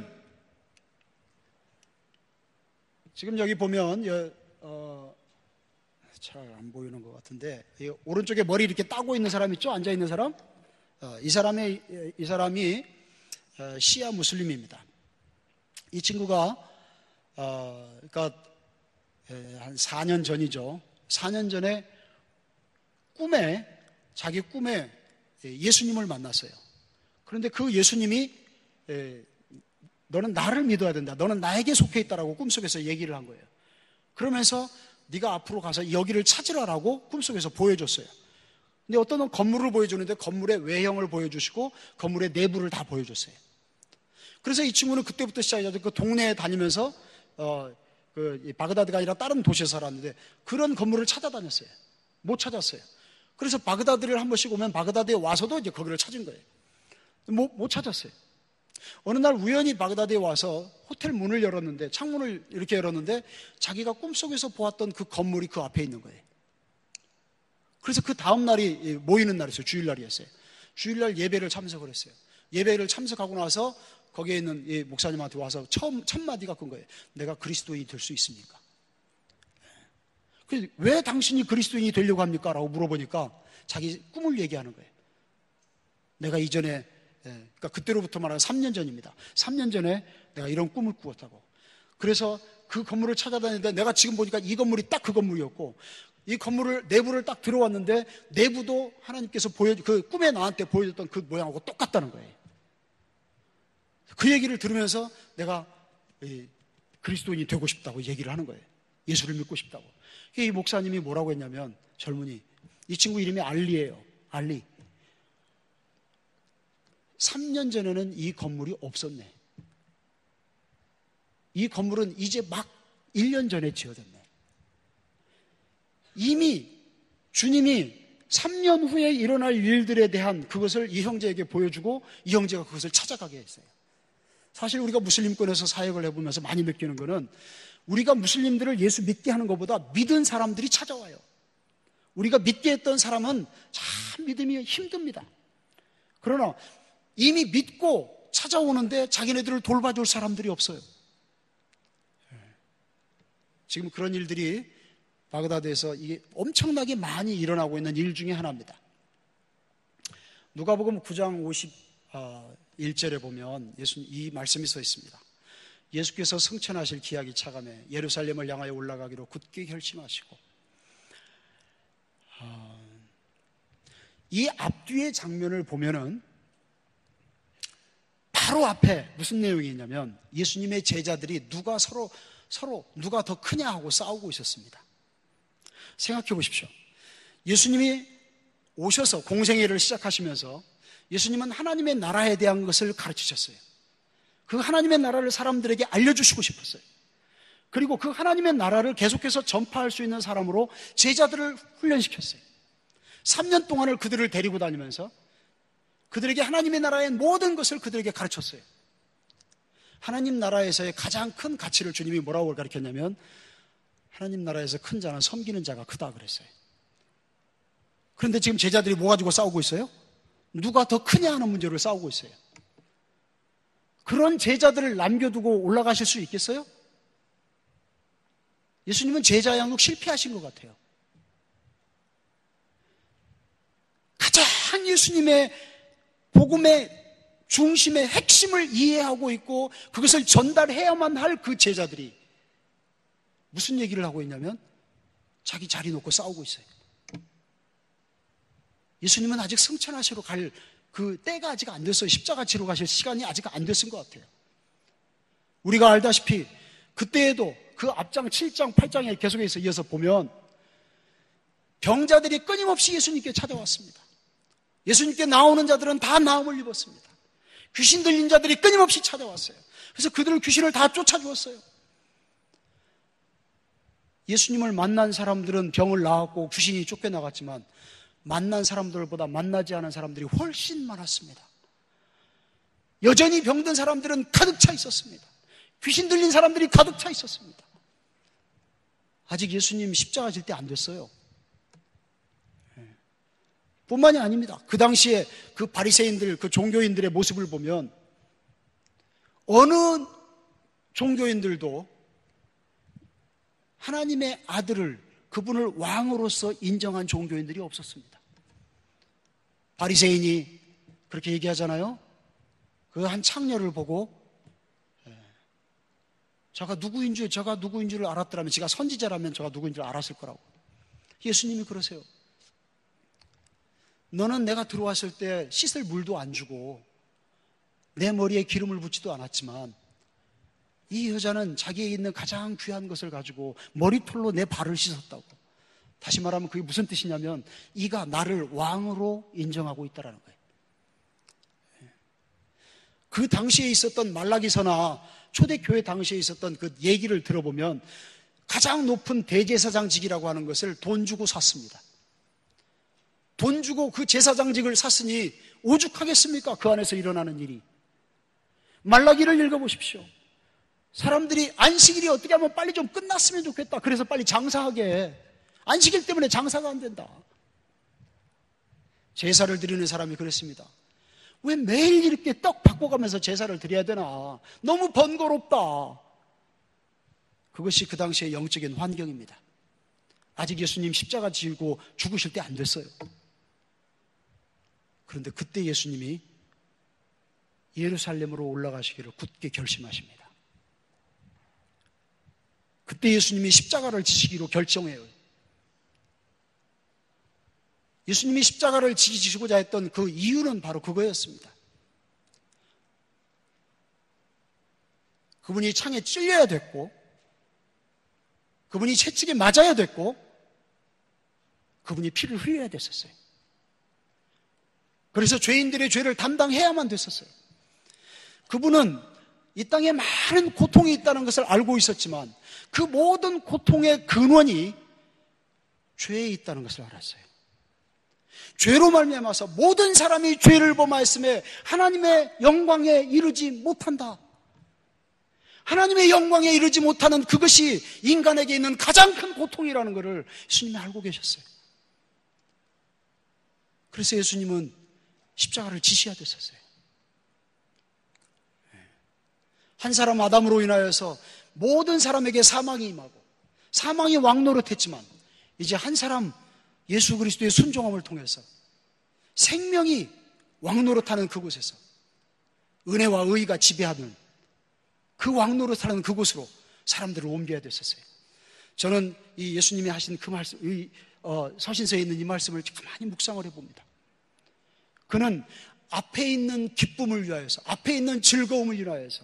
지금 여기 보면 어, 잘 안 보이는 것 같은데 오른쪽에 머리 이렇게 따고 있는 사람 있죠? 앉아 있는 사람? 어, 이 사람이 이 사람이 어, 시아 무슬림입니다. 이 친구가 어, 그러니까 한 사 년 전이죠. 사 년 전에 꿈에 자기 꿈에 예수님을 만났어요. 그런데 그 예수님이 너는 나를 믿어야 된다. 너는 나에게 속해 있다라고 꿈속에서 얘기를 한 거예요. 그러면서 네가 앞으로 가서 여기를 찾으라라고 꿈속에서 보여줬어요. 근데 어떤 건물을 보여주는데 건물의 외형을 보여주시고 건물의 내부를 다 보여줬어요. 그래서 이 친구는 그때부터 시작해서 그 동네에 다니면서 어, 그 바그다드가 아니라 다른 도시에 살았는데 그런 건물을 찾아다녔어요. 못 찾았어요. 그래서 바그다드를 한 번씩 오면 바그다드에 와서도 이제 거기를 찾은 거예요. 못, 못 찾았어요. 어느 날 우연히 바그다드에 와서 호텔 문을 열었는데 창문을 이렇게 열었는데 자기가 꿈속에서 보았던 그 건물이 그 앞에 있는 거예요. 그래서 그 다음 날이 모이는 날이었어요. 주일날이었어요. 주일날 예배를 참석을 했어요. 예배를 참석하고 나서 거기에 있는 이 목사님한테 와서 처음 첫 마디가 그런 거예요. 내가 그리스도인이 될 수 있습니까? 그래서 왜 당신이 그리스도인이 되려고 합니까? 라고 물어보니까 자기 꿈을 얘기하는 거예요. 내가 이전에 그러니까 그때로부터 말하면 삼 년 전입니다. 삼 년 전에 내가 이런 꿈을 꾸었다고. 그래서 그 건물을 찾아다니는데 내가 지금 보니까 이 건물이 딱 그 건물이었고 이 건물을 내부를 딱 들어왔는데 내부도 하나님께서 보여 그 꿈에 나한테 보여줬던 그 모양하고 똑같다는 거예요. 그 얘기를 들으면서 내가 그리스도인이 되고 싶다고 얘기를 하는 거예요. 예수를 믿고 싶다고. 이 목사님이 뭐라고 했냐면 젊은이 이 친구 이름이 알리예요. 알리. 삼 년 전에는 이 건물이 없었네. 이 건물은 이제 막 일 년 전에 지어졌네. 이미 주님이 삼 년 후에 일어날 일들에 대한 그것을 이 형제에게 보여주고 이 형제가 그것을 찾아가게 했어요. 사실 우리가 무슬림권에서 사역을 해보면서 많이 느끼는 것은 우리가 무슬림들을 예수 믿게 하는 것보다 믿은 사람들이 찾아와요. 우리가 믿게 했던 사람은 참 믿음이 힘듭니다. 그러나 이미 믿고 찾아오는데 자기네들을 돌봐줄 사람들이 없어요. 지금 그런 일들이 바그다드에서 이게 엄청나게 많이 일어나고 있는 일 중에 하나입니다. 누가복음 구 장 오십일 절에 보면 예수님 이 말씀이 써 있습니다. 예수께서 승천하실 기약이 차감해 예루살렘을 향하여 올라가기로 굳게 결심하시고, 이 앞뒤의 장면을 보면은 바로 앞에 무슨 내용이 있냐면 예수님의 제자들이 누가 서로 서로 누가 더 크냐 하고 싸우고 있었습니다. 생각해 보십시오. 예수님이 오셔서 공생애를 시작하시면서 예수님은 하나님의 나라에 대한 것을 가르치셨어요. 그 하나님의 나라를 사람들에게 알려주시고 싶었어요. 그리고 그 하나님의 나라를 계속해서 전파할 수 있는 사람으로 제자들을 훈련시켰어요. 삼 년 동안을 그들을 데리고 다니면서 그들에게 하나님의 나라의 모든 것을 그들에게 가르쳤어요. 하나님 나라에서의 가장 큰 가치를 주님이 뭐라고 가르쳤냐면 하나님 나라에서 큰 자는 섬기는 자가 크다 그랬어요. 그런데 지금 제자들이 뭐 가지고 싸우고 있어요? 누가 더 크냐 하는 문제를 싸우고 있어요. 그런 제자들을 남겨두고 올라가실 수 있겠어요? 예수님은 제자 양육 실패하신 것 같아요. 가장 예수님의 복음의 중심의 핵심을 이해하고 있고 그것을 전달해야만 할 그 제자들이 무슨 얘기를 하고 있냐면 자기 자리 놓고 싸우고 있어요. 예수님은 아직 승천하시러 갈 그 때가 아직 안 됐어요. 십자가 지러 가실 시간이 아직 안 됐은 것 같아요. 우리가 알다시피 그때에도 그 앞장 칠 장, 팔 장에 계속해서 이어서 보면 병자들이 끊임없이 예수님께 찾아왔습니다. 예수님께 나오는 자들은 다 나음을 입었습니다. 귀신 들린 자들이 끊임없이 찾아왔어요. 그래서 그들은 귀신을 다 쫓아주었어요. 예수님을 만난 사람들은 병을 나았고 귀신이 쫓겨나갔지만 만난 사람들보다 만나지 않은 사람들이 훨씬 많았습니다. 여전히 병든 사람들은 가득 차 있었습니다. 귀신 들린 사람들이 가득 차 있었습니다. 아직 예수님 십자가 질 때 안 됐어요. 뿐만이 아닙니다. 그 당시에 그 바리새인들, 그 종교인들의 모습을 보면 어느 종교인들도 하나님의 아들을, 그분을 왕으로서 인정한 종교인들이 없었습니다. 바리새인이 그렇게 얘기하잖아요. 그 한 창녀를 보고 저가 누구인 줄, 저가 누구인 줄 알았더라면, 제가 선지자라면 저가 누구인 줄 알았을 거라고. 예수님이 그러세요. 너는 내가 들어왔을 때 씻을 물도 안 주고 내 머리에 기름을 붓지도 않았지만 이 여자는 자기에 있는 가장 귀한 것을 가지고 머리털로 내 발을 씻었다고. 다시 말하면 그게 무슨 뜻이냐면 이가 나를 왕으로 인정하고 있다는 거예요. 그 당시에 있었던 말라기서나 초대교회 당시에 있었던 그 얘기를 들어보면 가장 높은 대제사장직이라고 하는 것을 돈 주고 샀습니다. 돈 주고 그 제사장직을 샀으니 오죽하겠습니까? 그 안에서 일어나는 일이. 말라기를 읽어보십시오. 사람들이 안식일이 어떻게 하면 빨리 좀 끝났으면 좋겠다. 그래서 빨리 장사하게 해. 안식일 때문에 장사가 안 된다. 제사를 드리는 사람이 그랬습니다. 왜 매일 이렇게 떡 바꿔가면서 제사를 드려야 되나? 너무 번거롭다. 그것이 그 당시의 영적인 환경입니다. 아직 예수님 십자가 지고 죽으실 때 안 됐어요. 그런데 그때 예수님이 예루살렘으로 올라가시기를 굳게 결심하십니다. 그때 예수님이 십자가를 지시기로 결정해요. 예수님이 십자가를 지시고자 했던 그 이유는 바로 그거였습니다. 그분이 창에 찔려야 됐고, 그분이 채찍에 맞아야 됐고, 그분이 피를 흘려야 됐었어요. 그래서 죄인들의 죄를 담당해야만 됐었어요. 그분은 이 땅에 많은 고통이 있다는 것을 알고 있었지만 그 모든 고통의 근원이 죄에 있다는 것을 알았어요. 죄로 말미암아서 모든 사람이 죄를 범하였음에 하나님의 영광에 이르지 못한다. 하나님의 영광에 이르지 못하는 그것이 인간에게 있는 가장 큰 고통이라는 것을 예수님이 알고 계셨어요. 그래서 예수님은 십자가를 지셔야 됐었어요. 한 사람 아담으로 인하여서 모든 사람에게 사망이 임하고 사망이 왕노릇했지만 이제 한 사람 예수 그리스도의 순종함을 통해서 생명이 왕노릇하는 그곳에서 은혜와 의가 지배하는 그 왕노릇하는 그곳으로 사람들을 옮겨야 됐었어요. 저는 이 예수님이 하신 그 말씀, 이 어, 서신서에 있는 이 말씀을 가만히 묵상을 해봅니다. 그는 앞에 있는 기쁨을 위하여서, 앞에 있는 즐거움을 위하여서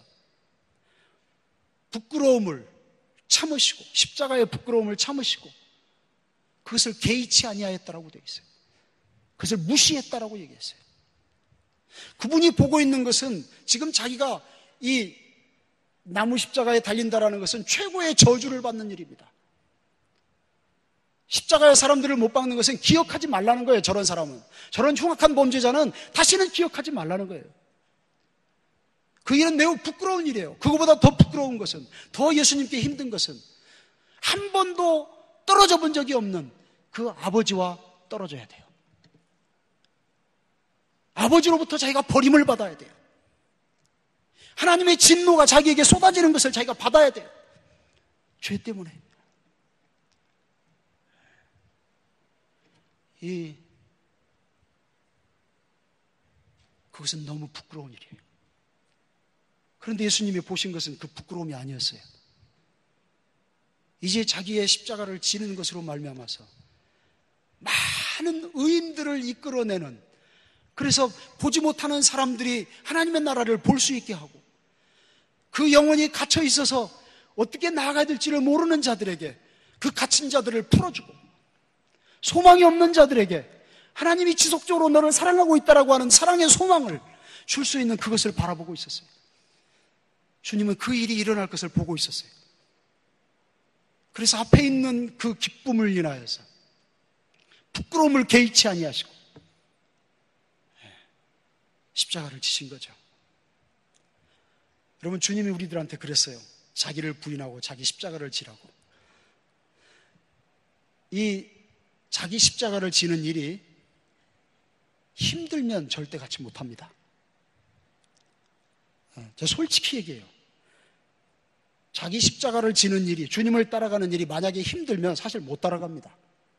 부끄러움을 참으시고, 십자가의 부끄러움을 참으시고 그것을 개의치 아니하였다라고 되어 있어요. 그것을 무시했다라고 얘기했어요. 그분이 보고 있는 것은 지금 자기가 이 나무 십자가에 달린다라는 것은 최고의 저주를 받는 일입니다. 십자가의 사람들을 못 박는 것은 기억하지 말라는 거예요. 저런 사람은, 저런 흉악한 범죄자는 다시는 기억하지 말라는 거예요. 그 일은 매우 부끄러운 일이에요. 그거보다 더 부끄러운 것은, 더 예수님께 힘든 것은 한 번도 떨어져 본 적이 없는 그 아버지와 떨어져야 돼요. 아버지로부터 자기가 버림을 받아야 돼요. 하나님의 진노가 자기에게 쏟아지는 것을 자기가 받아야 돼요. 죄 때문에. 이 그것은 너무 부끄러운 일이에요. 그런데 예수님이 보신 것은 그 부끄러움이 아니었어요. 이제 자기의 십자가를 지는 것으로 말미암아서 많은 의인들을 이끌어내는, 그래서 보지 못하는 사람들이 하나님의 나라를 볼 수 있게 하고, 그 영혼이 갇혀 있어서 어떻게 나아가야 될지를 모르는 자들에게 그 갇힌 자들을 풀어주고, 소망이 없는 자들에게 하나님이 지속적으로 너를 사랑하고 있다라고 하는 사랑의 소망을 줄 수 있는 그것을 바라보고 있었어요. 주님은 그 일이 일어날 것을 보고 있었어요. 그래서 앞에 있는 그 기쁨을 인하여서 부끄러움을 개의치 아니하시고 십자가를 지신 거죠. 여러분, 주님이 우리들한테 그랬어요. 자기를 부인하고 자기 십자가를 지라고. 이 자기 십자가를 지는 일이 힘들면 절대 같이 못합니다. 제가 솔직히 얘기해요. 자기 십자가를 지는 일이, 주님을 따라가는 일이 만약에 힘들면 사실 못 따라갑니다.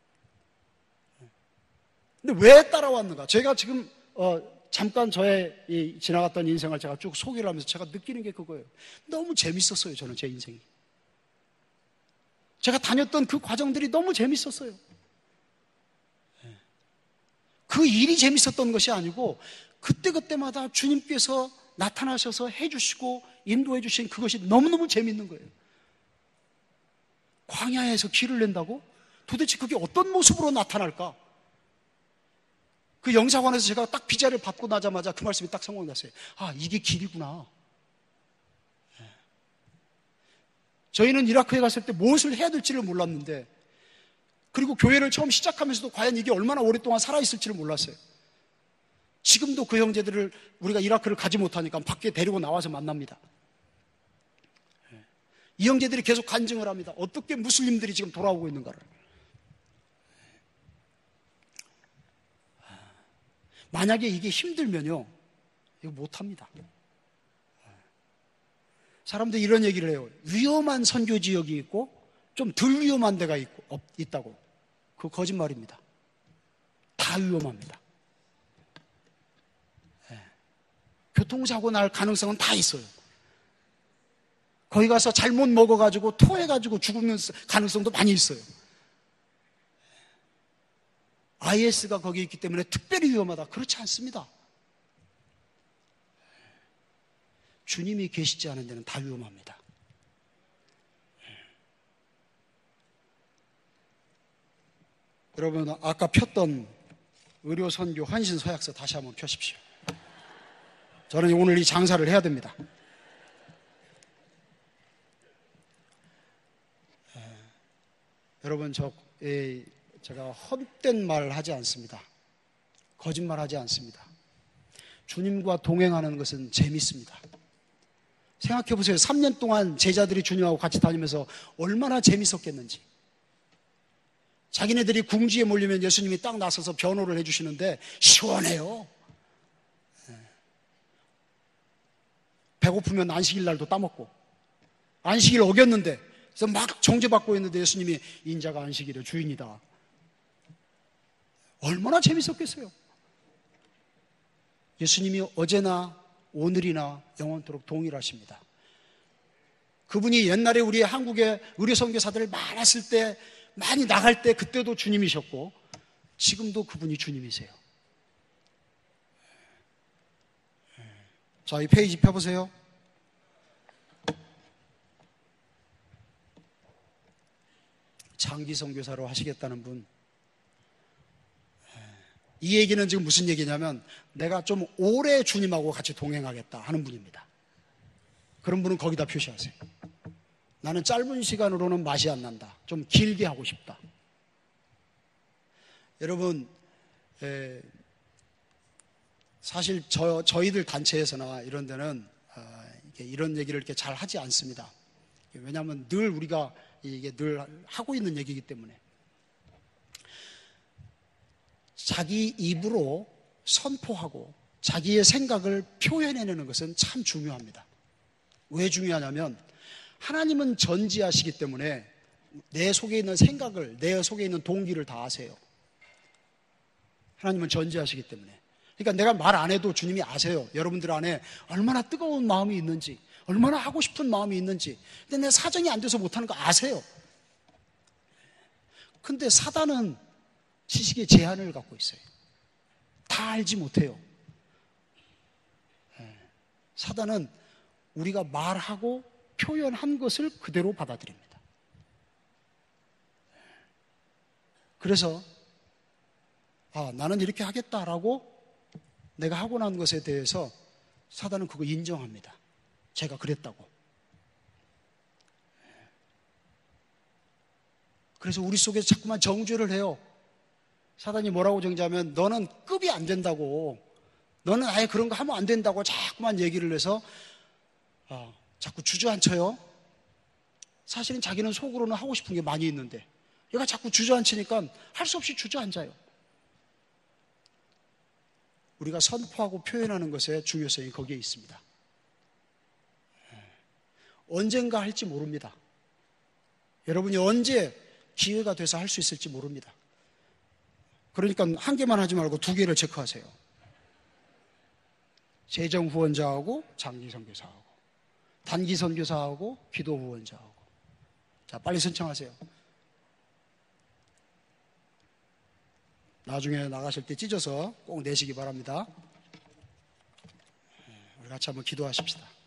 근데 왜 따라왔는가? 제가 지금 어, 잠깐 저의 이 지나갔던 인생을 제가 쭉 소개를 하면서 제가 느끼는 게 그거예요. 너무 재밌었어요. 저는 제 인생이. 제가 다녔던 그 과정들이 너무 재밌었어요. 그 일이 재밌었던 것이 아니고 그때그때마다 주님께서 나타나셔서 해주시고 인도해 주신 그것이 너무너무 재밌는 거예요. 광야에서 길을 낸다고? 도대체 그게 어떤 모습으로 나타날까? 그 영사관에서 제가 딱 비자를 받고 나자마자 그 말씀이 딱 생각났어요. 아, 이게 길이구나. 저희는 이라크에 갔을 때 무엇을 해야 될지를 몰랐는데, 그리고 교회를 처음 시작하면서도 과연 이게 얼마나 오랫동안 살아있을지를 몰랐어요. 지금도 그 형제들을 우리가 이라크를 가지 못하니까 밖에 데리고 나와서 만납니다. 이 형제들이 계속 간증을 합니다. 어떻게 무슬림들이 지금 돌아오고 있는가를. 만약에 이게 힘들면요, 이거 못합니다. 사람들이 이런 얘기를 해요. 위험한 선교 지역이 있고 좀 덜 위험한 데가 있고, 없, 있다고. 그거 거짓말입니다. 다 위험합니다. 네. 교통사고 날 가능성은 다 있어요. 거기 가서 잘못 먹어가지고 토해가지고 죽는 가능성도 많이 있어요. 아이에스가 거기 있기 때문에 특별히 위험하다. 그렇지 않습니다. 주님이 계시지 않은 데는 다 위험합니다. 여러분, 아까 폈던 의료선교 헌신서약서 다시 한번 펴십시오. 저는 오늘 이 장사를 해야 됩니다. 여러분, 저, 에, 제가 헛된 말 하지 않습니다. 거짓말하지 않습니다. 주님과 동행하는 것은 재밌습니다. 생각해 보세요. 삼 년 동안 제자들이 주님하고 같이 다니면서 얼마나 재밌었겠는지. 자기네들이 궁지에 몰리면 예수님이 딱 나서서 변호를 해주시는데 시원해요. 배고프면 안식일 날도 따먹고, 안식일 어겼는데 그래서 막 정죄받고 있는데 예수님이 인자가 안식일의 주인이다. 얼마나 재밌었겠어요. 예수님이 어제나 오늘이나 영원토록 동일하십니다. 그분이 옛날에 우리 한국에 의료 선교사들 많았을 때, 많이 나갈 때 그때도 주님이셨고 지금도 그분이 주님이세요. 자, 이 페이지 펴보세요. 장기 선교사로 하시겠다는 분, 이 얘기는 지금 무슨 얘기냐면 내가 좀 오래 주님하고 같이 동행하겠다 하는 분입니다. 그런 분은 거기다 표시하세요. 나는 짧은 시간으로는 맛이 안 난다. 좀 길게 하고 싶다. 여러분, 에, 사실 저, 저희들 단체에서나 이런 데는 어, 이게 이런 얘기를 이렇게 잘 하지 않습니다. 왜냐하면 늘 우리가 이게 늘 하고 있는 얘기이기 때문에. 자기 입으로 선포하고 자기의 생각을 표현해내는 것은 참 중요합니다. 왜 중요하냐면 하나님은 전지하시기 때문에 내 속에 있는 생각을, 내 속에 있는 동기를 다 아세요. 하나님은 전지하시기 때문에. 그러니까 내가 말 안 해도 주님이 아세요. 여러분들 안에 얼마나 뜨거운 마음이 있는지, 얼마나 하고 싶은 마음이 있는지. 근데 내 사정이 안 돼서 못하는 거 아세요. 근데 사단은 지식의 제한을 갖고 있어요. 다 알지 못해요. 사단은 우리가 말하고 표현한 것을 그대로 받아들입니다. 그래서 아, 나는 이렇게 하겠다라고 내가 하고 난 것에 대해서 사단은 그거 인정합니다. 제가 그랬다고. 그래서 우리 속에 자꾸만 정죄를 해요. 사단이 뭐라고 정죄하면 너는 급이 안 된다고, 너는 아예 그런 거 하면 안 된다고 자꾸만 얘기를 해서 아, 자꾸 주저앉혀요. 사실은 자기는 속으로는 하고 싶은 게 많이 있는데 얘가 자꾸 주저앉히니까 할 수 없이 주저앉아요. 우리가 선포하고 표현하는 것의 중요성이 거기에 있습니다. 언젠가 할지 모릅니다. 여러분이 언제 기회가 돼서 할 수 있을지 모릅니다. 그러니까 한 개만 하지 말고 두 개를 체크하세요. 재정 후원자하고 장기 선교사하고, 단기 선교사하고 기도 후원자하고. 자, 빨리 신청하세요. 나중에 나가실 때 찢어서 꼭 내시기 바랍니다. 우리 같이 한번 기도하십시다.